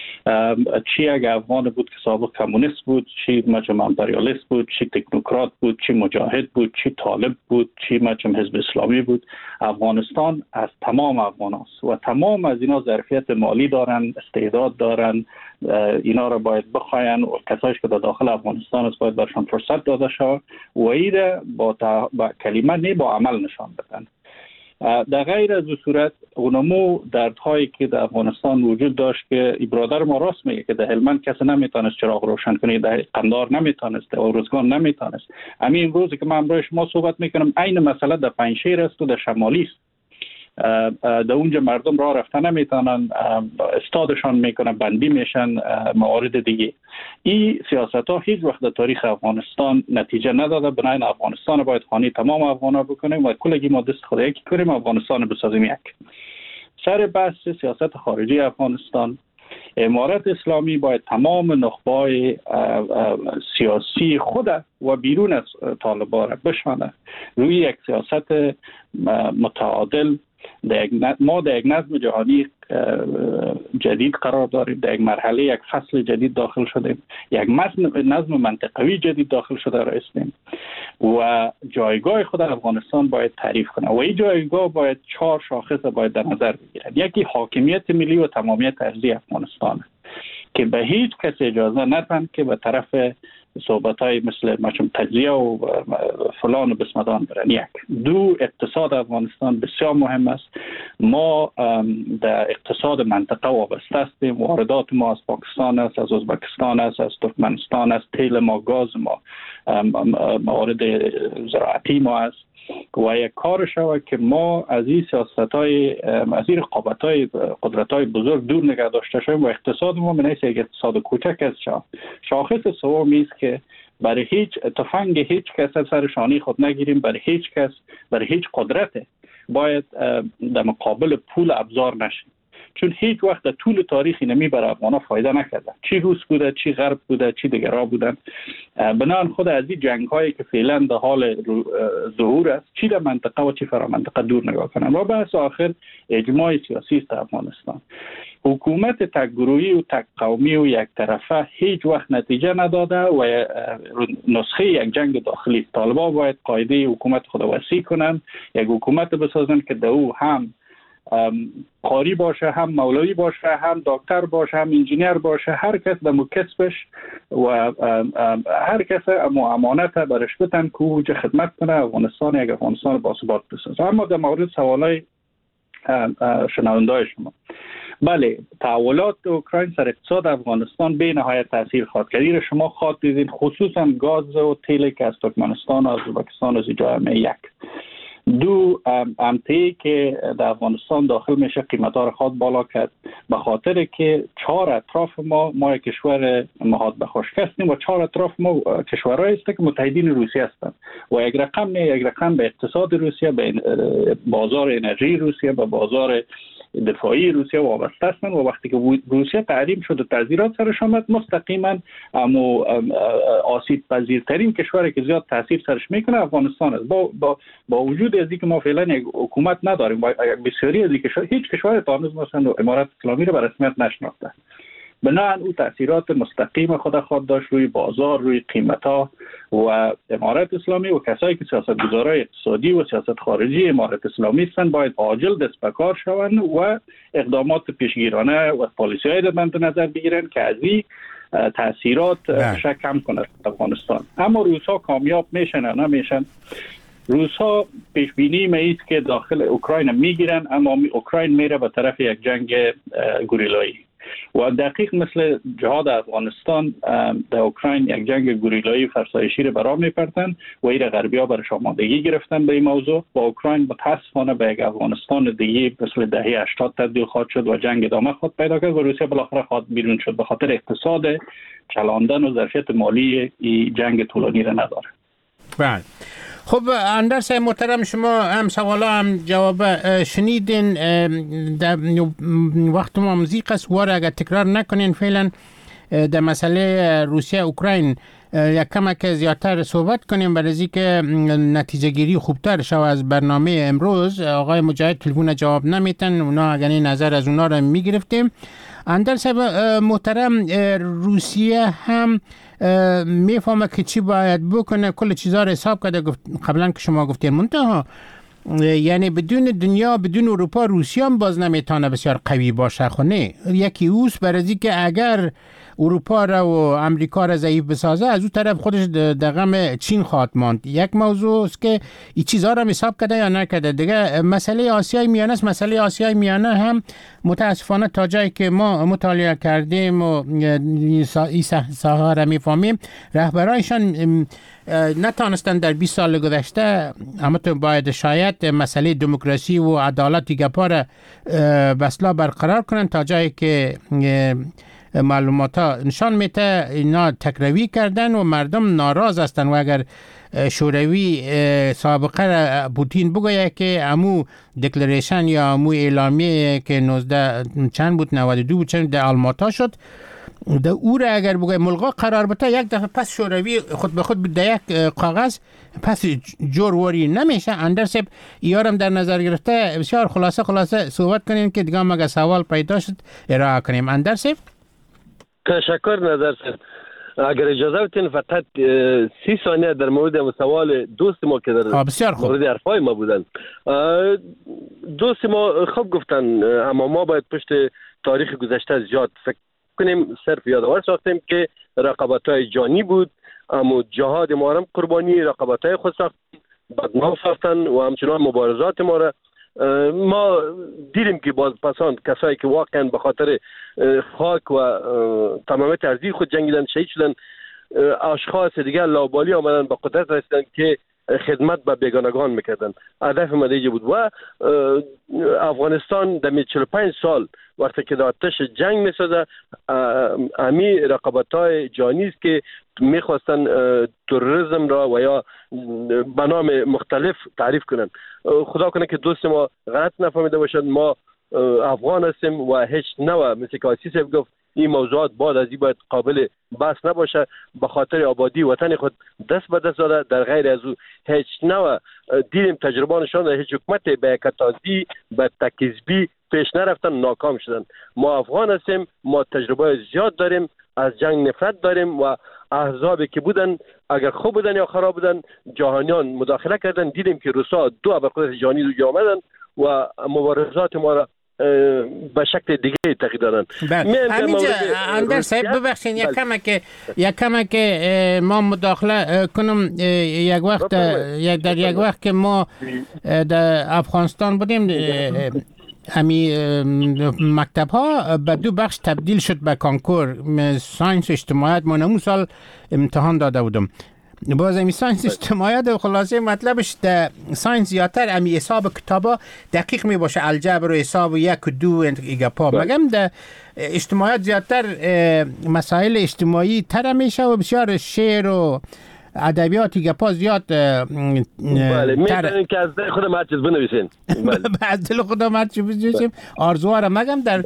چی اگه افغان بود که سابق کمونیست بود، چی مجمع امپریالیست بود، چی تکنوکرات بود، چی مجاهد بود، چی طالب بود، چی مجمع حزب اسلامی بود، افغانستان از تمام افغان است و تمام از اینا ظرفیت مالی دارن، استعداد دارن. اینا را باید بخواین و کسایش که در داخل افغانستان است باید برشان فرصت داده شد و ایره با, تا... با کلمه نه با عمل نشان بدن. در غیر از صورت اونمو دردهایی که در افغانستان وجود داشت که برادر ما راست میگه که در هلمند کسی نمیتونست چراغ روشن کنه، در قندار نمیتونست، در ارزگان نمیتونست. همین امروزی که من امروز شما صحبت میکنم عین مسئله در پنجشیر است و در شمالی است. در اونجا مردم راه رفتن نمیتونن، استادشان میکنن، بندی میشن، موارد دیگه. این سیاست ها هیچ وقت در تاریخ افغانستان نتیجه نداده. بنابراین افغانستان باید خانه تمام افغانا بکنیم و کلگی ما دست خدا یکی کنیم افغانستان بسازیم. یک سر بحث سیاست خارجی افغانستان، امارت اسلامی باید تمام نخبه‌های سیاسی خود و بیرون از طالبان را بشمانه روی یک سیاست متعادل. ما در یک نظم جهانی جدید قرار داریم، در یک مرحله یک فصل جدید داخل شدیم، یک نظم منطقوی جدید داخل شده رسیدیم و جایگاه خود افغانستان باید تعریف کنه و این جایگاه باید چهار شاخص باید در نظر بگیرد. یکی حاکمیت ملی و تمامیت ارضی افغانستان که به هیچ کس اجازه ندن که به طرف صحبت‌های مثل مثلا تجزیه و فلان و بسمدان برن. یک. دو، اقتصاد افغانستان بسیار مهم است. ما در اقتصاد منطقه وابسته هستیم. واردات ما از پاکستان است، از ازبکستان است، از ترکمنستان است، تیل ما، گاز ما، موارد زراعتی ما است و یک کار شود که ما از این سیاست‌های از این رقابت‌های قدرت‌های بزرگ دور نگه داشته شویم و اقتصاد ما به نیست یک اقتصاد کوچک است. شاخص سومی است که برای هیچ تفنگ هیچ کس سر شانه خود نگیریم. برای هیچ کس، برای هیچ قدرت باید در مقابل پول ابزار نشیم، چون هیچ وقت در طول تاریخ اینمی برای افغانا فایده نکرده. چی روس بوده، چی غرب بوده، چی دیگرها بودن. بنان خود از این جنگ هایی که فعلا در حال ظهور است، چی در منطقه و چی فرا منطقه دور نگاه کنن. و بحث آخر اجماع سیاسی است افغانستان. حکومت تک گروهی و تک قومی و یک طرفه هیچ وقت نتیجه نداده و نسخه یک جنگ داخلی. طالبان باید قاعده حکومت خود وسیع کنن، یک حکومت بسازن که در او هم قاری باشه، هم مولوی باشه، هم دکتر باشه، هم انجینیر باشه، هر کس به مکسبش و هر کس امانت برش بتن که اوج خدمت کنه افغانستان یک افغانستان باثبات بسازه. اما در مورد سوالای شنوندای شما، بله، تحولات اوکراین سر اقتصاد افغانستان به نهایت تاثیر خواهد کرد. شما خواهد دیدین خصوصا گاز و تیل که از ترکمنستان و ازبکستان از جامعه. یک. دو، امتی که در افغانستان داخل میشه قیمت‌ها را خواهد بالا کرد، به خاطر که چهار اطراف ما ما یک کشور مهاد به خشک هستیم و چهار اطراف ما کشورهایی است که متحدین روسیه هستند و یک رقم یک رقم به اقتصاد روسیه، به بازار انرژی روسیه، به بازار دفاعی روسیه وابسته هستند و وقتی که روسیه تحریم شد و تعزیرات سرش آمد، مستقیما امو آسیب پذیرترین کشوری که زیاد تاثیر سرش میکنه افغانستان است. با با, با وجود از اینکه ما فعلا یک حکومت نداریم، با بسیاری از کشور هیچ کشور تا هنوز مثلا امارات اسلامی رو به رسمیت نشناخته. بنابراین او تاثیرات مستقیم خود خواهد داشت روی بازار، روی قیمت‌ها و امارات اسلامی و کسایی که سیاستگزارای اقتصادی و سیاست خارجی امارات اسلامی هستند باید عاجل دست به کار شوند و اقدامات پیشگیرانه و پالیسی‌های در مد نظر بگیرند که از این تاثیرات شک کم کنه افغانستان. اما روس‌ها کامیاب میشن یا نمیشن؟ روس‌ها پیش بینی می‌اید که داخل اوکراین میگیرن، اما اوکراین میره به طرف یک جنگ گوریلایی و دقیق مثل جهاد افغانستان در اوکراین یک جنگ گوریلایی فرسایشی رو برام میپرتن و این غربی‌ها برش آمادگی گرفتن به این موضوع و اوکراین متاسفانه به یک افغانستان دیگه مثل دهه هشتاد تبدیل خواهد شد و جنگ ادامه خواهد پیدا کرد و روسیه بالاخره خواهد بیرون شد به خاطر اقتصاد چلاندن و ظرفیت مالی این جنگ طولانی را نداره. بله. خب اندرس محترم، شما هم سوالا هم جواب شنیدین. در وقت ما موزیق است واره اگر تکرار نکنین فعلا در مسئله روسیه اوکراین یک کمک زیادتر صحبت کنیم برای از اینکه نتیجه گیری خوبتر شو از برنامه امروز. آقای مجاهد تلفن جواب نمیتن، اونا اگر نظر از اونا رو میگرفتیم. اندرس محترم، روسیه هم میفهمه که چی باید بکنه، کل چیزا رو حساب کرده قبلا که شما گفتین، منتها یعنی بدون دنیا بدون اروپا روسیه هم باز نمیتونه بسیار قوی باشه. خونه یکی اوس برای که اگر اروپا را و امریکا را ضعیف بسازه، از اون طرف خودش دغم چین خواهد ماند. یک موضوع است که این چیزها را حساب کرده یا نکرده. دیگه مسئله آسیای میانه است. مسئله آسیای میانه هم متاسفانه تا جایی که ما مطالعه کردیم و این ساحه را میفهمیم، رهبرایشان نتانستن در بیست سال گذشته، اما تو باید شاید مسئله دموکراسی و عدالت گپا را بسلا برقرار کنن تا جایی که معلومات ها نشان میده اینا تکروی کردن و مردم ناراض هستن و اگر شوروی سابقه را پوتین بگویه که امو دکلریشن یا امو اعلامیه که نوزده چند بود نود و دو بود چند در آلماتا شد در او را اگر بگویه ملغا قرار بده، یک دفعه پس شوروی خود به خود در یک کاغذ پس جورواری نمیشه. اندرسب ایارم در نظر گرفته بسیار خلاصه خلاصه صحبت کنیم که دیگه مگه سوال پیدا شد ارائه کنیم. اندرسب تشکر نظر سر. اگر اجازه بدین فقط سی ثانیه در مورد سوال دوست ما که در مورد حرفای ما بودن. دوست ما خوب گفتن، اما ما باید پشت تاریخ گذشته زیاد فکر کنیم. صرف یادآور ساختیم که رقابت‌های جانی بود، اما جهاد ما هم قربانی رقابت‌های خود ساختن، بدنام ساختن و همچنان مبارزات ما را ما دیدیم که باز پسان کسایی که واقعا به خاطر خاک و تمامیت ارضی خود جنگیدن، شهید شدن، اشخاص دیگر لاابالی آمدن به قدرت رسیدن که خدمت به بیگانگان میکردن. هدف ما دیگه بود و افغانستان در چهل و پنج سال وقتی که در آتش جنگ میسازه، امی رقابت‌های جهانی است که میخواستن تروریسم را و یا به نام مختلف تعریف کنن. خدا کنه که دوست ما غلط نفهمیده باشد، ما افغان هستیم و هیچ نوع مثل که آسی صاحب گفت این موضوعات بعد از این باید قابل بحث نباشه. به خاطر آبادی وطن خود دست به دست داده، در غیر از او هیچ نوع دیدیم تجربه نشان هیچ حکومت به کتازی به تکذبی پیش نرفتن، ناکام شدن. ما افغان هستیم، ما تجربه زیاد داریم، از جنگ نفرت داریم و احزابی که بودن اگر خوب بودن یا خراب بودن جهانیان مداخله کردن. دیدیم که روسا دو ابرقدرت جهانی رو آمدن و مبارزات ما را به شکل دیگه تغییر دادن. همینجا اندر صاحب ببخشید یک کم که یک کم که ما مداخله کنم. یک وقت در یک وقت که ما در افغانستان بودیم، همی مکتب ها به دو بخش تبدیل شد به کانکور ساینس اجتماعیت. من اون سال امتحان داده بودم. باز امی ساینس اجتماعیت و خلاصه مطلبش در ساینس زیادتر امی حساب کتابا دقیق می باشه، الجبر و حساب و یک و دو ایگا پا. مگم در اجتماعیت زیادتر مسائل اجتماعی تر میشه و بسیار شعر و ادبیاتی گپا زیاد. بله میتونین که از دل خودم هر چیز بنویسین. از دل خودم هر چیز بنویسیم. آرزوها را مگم در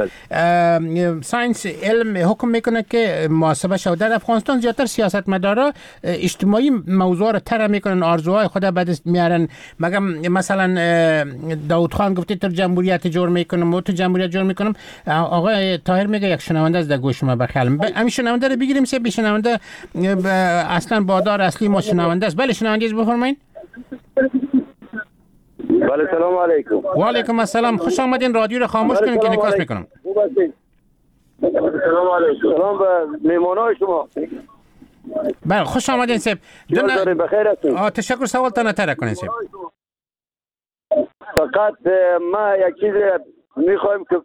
ساینس علم حکم میکنه که محاسبه شود. در افغانستان زیادتر سیاستمدارا اجتماعی موضوع را طرح میکنن، آرزوهای خود به دست میارن. مگم مثلا داوود خان گفته تو جمهوریت جور میکنم و تو جمهوریت جور میکنم. آقای طاهر میگه یک شنونده از در گوش ما بخلم. همین شنونده رو بگیریم سه شنونده اصلا بادار اصلی ما شنونده است. بله شنونده بفرمایید. بله سلام علیکم. و علیکم السلام. خوش آمدین. رادیو رو خاموش کنین که نکاس میکنم. سلام علیکم. سلام به مهمانای شما. بله خوش آمدین سب. دونه بخیر هستین. آ تشکر. سوال تا نتره کنین سب. فقط ما یک چیز میخوایم که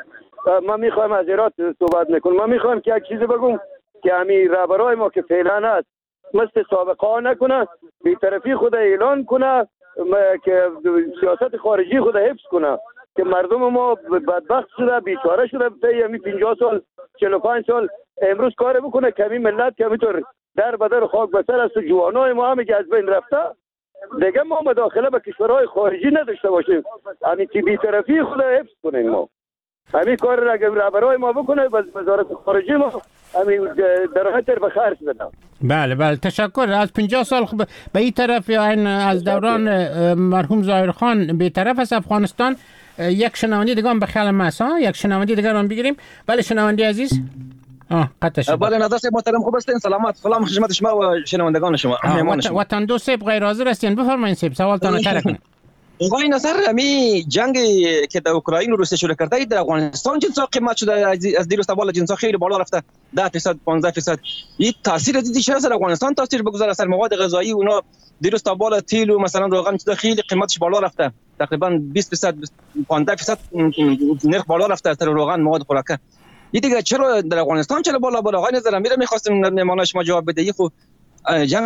ما میخوایم از ایراد صحبت میکنم. ما میخوایم که یک چیز بگم که همین رهبرای ما که فعلا هست مثل سابقه ها نکنه، بی‌طرفی خود اعلان کنه که سیاست خارجی خود حفظ کنه که مردم ما بدبخت شده، بیچاره شده. طی همین پنجاه سال چهل و پنج سال امروز کار بکنه کمی ملت که همینطور در بدر خاک بسر است و جوانای ما هم که از بین رفته دیگه ما مداخله به کشورهای خارجی نداشته باشیم. همین که بی‌طرفی خود حفظ کنیم. ما همین کار را اگر رهبرای ما بکنه وزارت خارجه ما همین درآمد به خرج بدن. بله بله تشکر. از پنجاه سال به این طرف یا این از دوران مرحوم ظاهرخان به طرف از افغانستان یک شنونده دیگه هم به خیال ماست. ها یک شنونده دیگه هم بگیریم. بله شنونده عزیز. آه قطع شد. بله نظر صاحب محترم خوب هستین؟ سلامت. سلام خدمت شما و شنوندگان شما. مهمان شما. وطن دو صاحب غیر حاضر هستین. بفرمایید صاحب سوالتون رو طرح کنید. آقای نصر امی جنگی که در اوکراین و روسیه شروع کرده در افغانستان جنسا قیمت شده از دیروز تا بالا جنسا خیلی بالا رفته ده درصد پانزده درصد. این تاثیر از چه در افغانستان تاثیر بگذاره اثر مواد غذایی اونا دیروز تا بالا تیل و مثلا روغن خیلی قیمتش بالا رفته تقریبا بیست درصد پانزده درصد نرخ بالا رفته از روغن مواد خوراکه. این دیگه چرا در افغانستان چرا بالا بالا؟ آقای نظر امیر می‌خواستم مهمان شما جواب بده. خب جنگ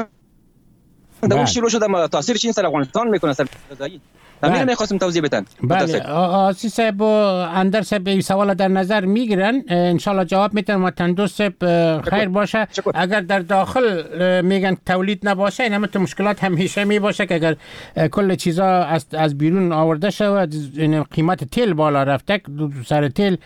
در شروع شده تاثیرش این سر افغانستان میکنه سر غذایی. همین می‌خواستم توضیح بدن. بله آسی صاحب اندر صاحب سوال در نظر میگیرن، ان شاء الله جواب میتونم. و تندرست صاحب خیر باشه. اگر در داخل میگن تولید نباشه این همه مشکلات همیشه می باشه که اگر کل چیزا از از بیرون آورده شود قیمت تیل بالا رفته، سر تیل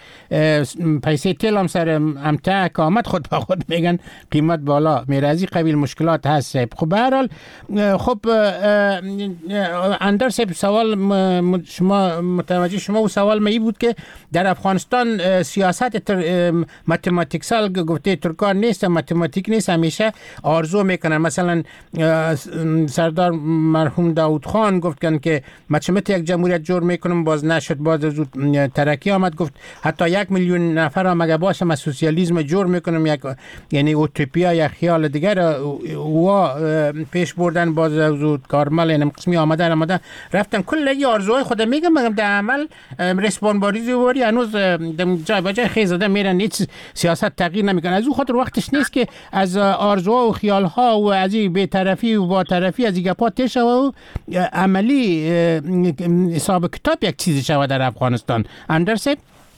پیسه تیل هم سر امتع قامت خود به خود میگن قیمت بالا میره. از این قبیل مشکلات هست. خب به هر حال خب اندر صاحب سوال سوال شما متوجه شما و سوال ما این بود که در افغانستان سیاست متماتیکسال گفته ترکان نیست، متماتیک نیست، همیشه آرزو میکنن. مثلا سردار مرحوم داود خان گفتن که مچمت یک جمهوریت جور میکنم، باز نشد، باز زود ترکی آمد گفت حتی یک میلیون نفر هم اگه باشم از سوسیالیسم جور میکنم، یک یعنی اوتوپیا یا خیال دیگر و پیش بردن، باز زود کارمل اینم قسمی آمدن آمدن رفتن کل آرزوهای خود میگم مگم در عمل رسپانباریزی وری هنوز جای بجای خیزده میرن، هیچ سیاست تغییر نمیکنه. از اون خاطر وقتش نیست که از آرزوها و خیالها و از این بی‌طرفی و با طرفی از این گپا تش و عملی حساب کتاب یک چیزی شود در افغانستان. اندرسه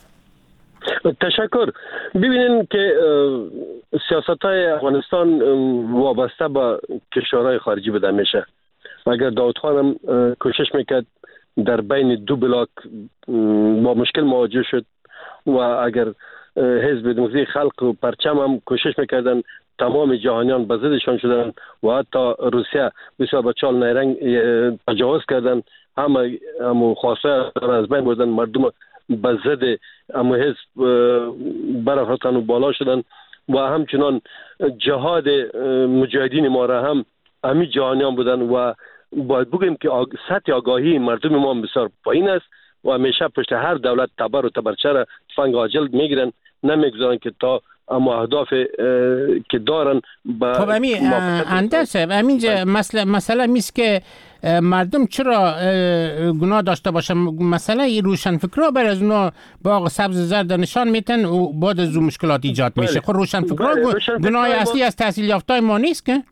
تشکر. ببینین که سیاست های افغانستان وابسته به کشورهای خارجی بده میشه. اگر داود خانم کوشش میکرد در بین دو بلاک با مشکل مواجه شد و اگر حزب دموکراسی خلق و پرچم هم کوشش میکردن تمام جهانیان به ضدشان شدن و حتی روسیه بسیار به چال نیرنگ تجاوز کردن، همه همو خواسته از بین بردن، مردم به ضد همو حزب برفتن و بالا شدن و همچنان جهاد مجاهدین ما را هم همین جهانیان بودن و باید بگیم که سطح آگاهی مردم ما بسیار پایین است و همیشه پشت هر دولت تبر و تبرچه را تفنگ آجل میگیرن، نمیگذارن که تا اما اهداف که دارن. خب امی اندرسه همینجا مسئله مسئله میست که مردم چرا گناه داشته باشن؟ مسئله روشنفکرها بر از اونا باغ سبز زرد نشان میتن و بعد از اون مشکلات ایجاد میشه. خب روشنفکرها گناه اصلی از تحصیل یافتای ما نیست که؟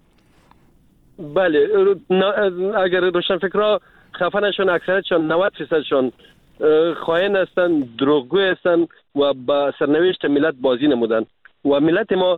بله، اگر روشنفکرها خفنشون اکثرشون نود درصدشون خائن هستن، دروغگو هستن و با سرنوشت ملت بازی نمودن و ملت ما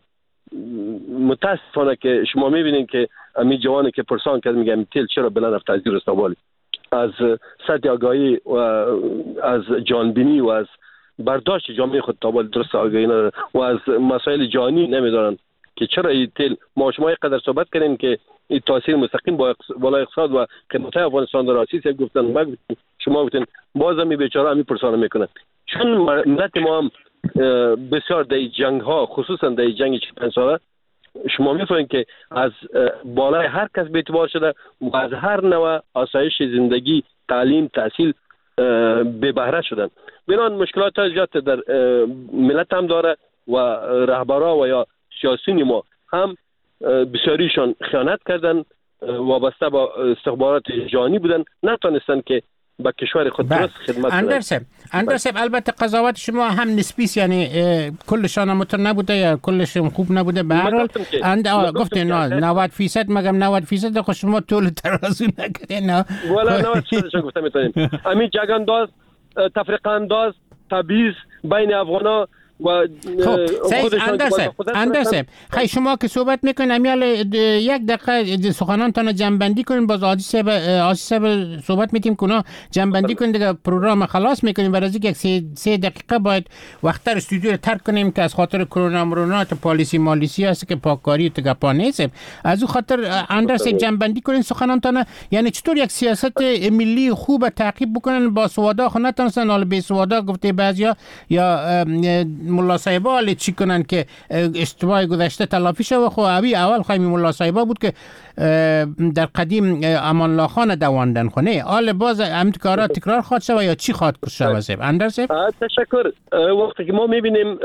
متاسفانه که شما میبینید که امی جوانی که پرسان کرد میگم تیل چرا بلند رفت از زیر استقبالی از سطح آگاهی و از جانبینی و از برداشت جامعه خود تابال درست آگاهی ندارن و از مسائل جانی نمیدارن که چرا این تیل ما شما یک قدر صحبت کردیم که این تاثیر مستقیم با بالا اقتصاد و قیمت افغانستان داره. آسیس یک گفتن ما شما گفتن باز هم بیچاره همین پرسان میکنن چون ملت ما هم بسیار در جنگ ها خصوصا در جنگ پنج ساله شما میفهمید که از بالای هر کس به اعتبار شده و از هر نوع آسایش زندگی، تعلیم، تحصیل به بهره شدن. بنان مشکلات ها زیاد در ملت هم داره و رهبرا و یا سیاسیون ما هم بسیاریشان خیانت کردن، وابسته با استخبارات جهانی بودن، نتونستن که با کشور خود درست خدمت کنند. اندرسه اندرسه البته قضاوت شما هم نسبیس، یعنی کلشان متر نبوده یا کلشون خوب نبوده. به هر حال اند گفتین نود درصد مگم نود درصد خود شما طول ترازو نکردین. نه والا نود درصد گفتم میتونیم همین جگانداز، تفریق انداز، تبعیض بین افغانا و خب سعید اندرسه اندرسه خیلی شما که صحبت میکنین امیال یک دقیقه سخنانتان جنبندی کنین، باز عادی صاحب عادی صاحب صحبت میتیم کنه جنبندی کنین دیگه پروگرام خلاص میکنیم. برای اینکه یک سه, سه دقیقه باید وقت در استودیو رو ترک کنیم که از خاطر کرونا مرونا تو پالیسی مالیسی هست که پاککاری تو گپا نیست. از اون خاطر اندرسه جنبندی کنین سخنانتان، یعنی چطور یک سیاست ملی خوب تعقیب بکنن با سوادا خو نتونستن حال بی سوادا گفته بعضیا یا ملا صاحبا لی چی کنن که اشتباه گذشته تلافی شد. خب اوی اول خواهیم ملا صاحبا بود که در قدیم امان الله خان دواندن خونه حال باز همین کارا تکرار خواهد شد یا چی خواهد شد صاحب اندرسه؟ تشکر. وقتی که ما میبینیم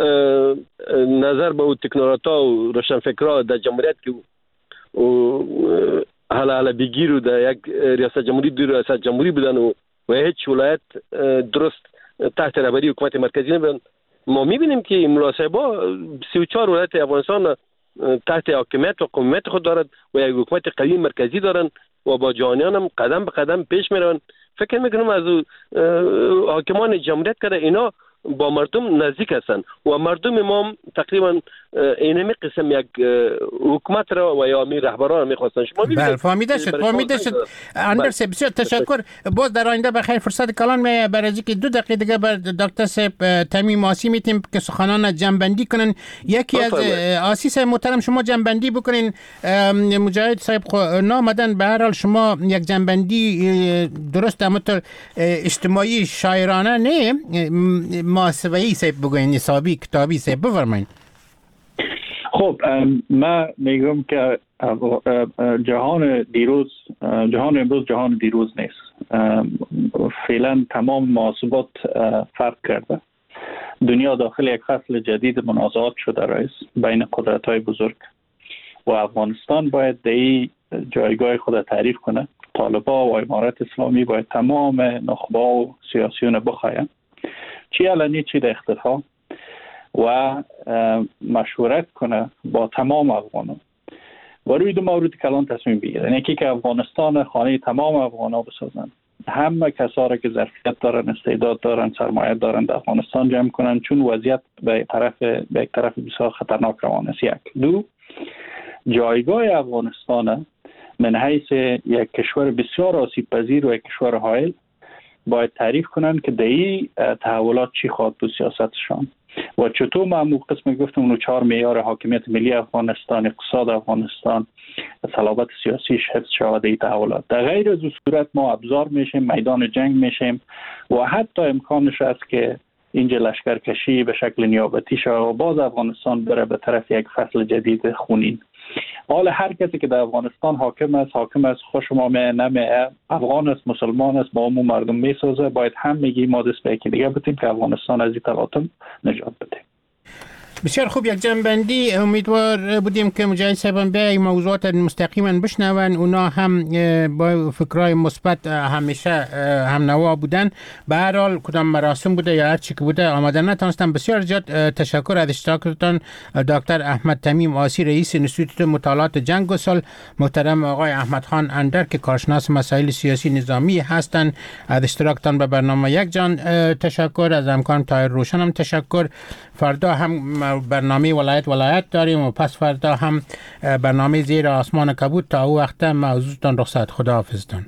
نظر به تکنوکرات‌ها و روشنفکرها در جمهوریت که حالا حالا بگیر و در یک ریاست جمهوری دو ریاست جمهوری بودن و و هیچ ولایت درست تحت رهبری حکومت مرکزی نبودن، ما میبینیم که ملا صاحبا سی و چهار ولایت افغانستان تحت حاکمیت و قومیت خود دارد و یک حکومت قوی مرکزی دارن و با جهانیان هم قدم به قدم پیش میرن. فکر میکنم از حاکمان جمهوریت کرده اینا با مردم نزدیک هستند و مردم ما تقریبا اینمی قسم یک حکومت را و یا می رهبران می‌خواستن. شما بله فهمیده شد فهمیده شد اندرس بسیار تشکر. باز در آینده بخیر فرصت کلان می برای که دو دقیقه دیگه بر دکتر صاحب تمیم آسی میتیم که سخنان جنبندی کنن. یکی از آسی صاحب محترم شما جنبندی بکنین. مجاهد صاحب نامدن به هر حال شما یک جنبندی درست امتر اجتماعی شاعرانه نه محاسبه‌ای صاحب بگوین حسابی کتابی صاحب بفرمایید. خب من میگم که جهان دیروز جهان امروز جهان دیروز نیست. فعلا تمام محاسبات فرق کرده. دنیا داخل یک فصل جدید منازعات شده رئیس بین قدرت‌های بزرگ و افغانستان باید در جایگاه خود تعریف کنه. طالبان و امارت اسلامی باید تمام نخبه و سیاسیون بخواهند چی علنی چی در اختفا و مشورت کنه با تمام افغانان و روی دو مورد کلان تصمیم بگیرن. یکی که افغانستان خانه تمام افغانان بسازن، همه کسا را که ظرفیت دارن، استعداد دارن، سرمایه دارن در افغانستان جمع کنن، چون وضعیت به طرف به یک طرف بسیار خطرناک روان است. یک دو جایگاه افغانستان من حیث یک کشور بسیار آسیب پذیر و یک کشور حائل باید تعریف کنن که در این تحولات چی خواهد بود سیاستشان و چطور معمول قسم گفتم اونو چهار معیار حاکمیت ملی افغانستان، اقتصاد افغانستان، صلابت سیاسیش حفظ شود این تحولات. در غیر از صورت ما ابزار میشیم، میدان جنگ میشیم و حتی امکانش است که اینجا لشکرکشی به شکل نیابتی شود و باز افغانستان بره به طرف یک فصل جدید خونین. حالا هر کسی که در افغانستان حاکم است حاکم است خوش ما می نمی افغان است مسلمان است با همون مردم میسازه، باید هم میگی ما دست به یکی دیگه بتیم که افغانستان از این تلاطم نجات بده. بسیار خوب. یک جنبندی امیدوار بودیم که مجاهد صاحب به این موضوعات مستقیما بشنون. اونا هم با فکرای مثبت همیشه هم نوا بودن. به هر حال کدام مراسم بوده یا هر چی که بوده آمدن نتونستم. بسیار زیاد تشکر از اشتراکتان دکتر احمد تمیم آسی رئیس انستیتوت مطالعات جنگ و صلح، محترم آقای احمد خان اندر که کارشناس مسائل سیاسی نظامی هستند. از اشتراکتان به برنامه یک جان تشکر. از همکارم طاهر روشن هم تشکر. فردا هم برنامه ولایت ولایت داریم و پس فردا هم برنامه زیر آسمان کبود. تا او وقت موضوعتان رخصت. خداحافظتان.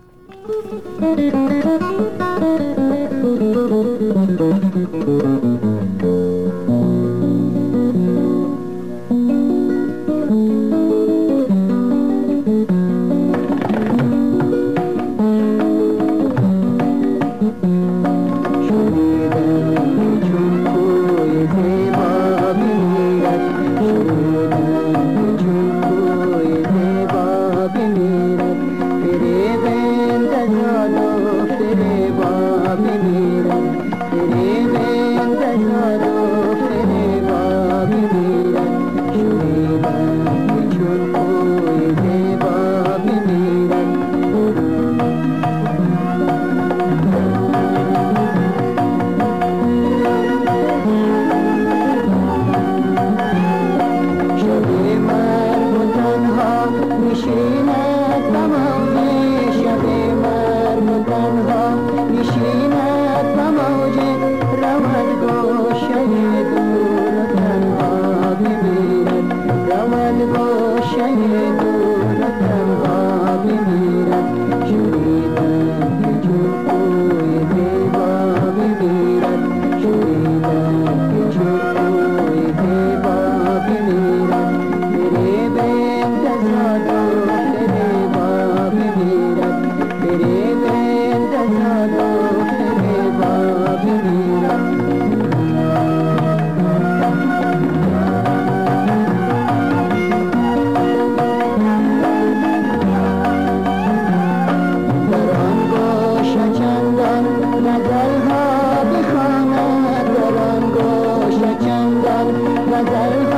نظر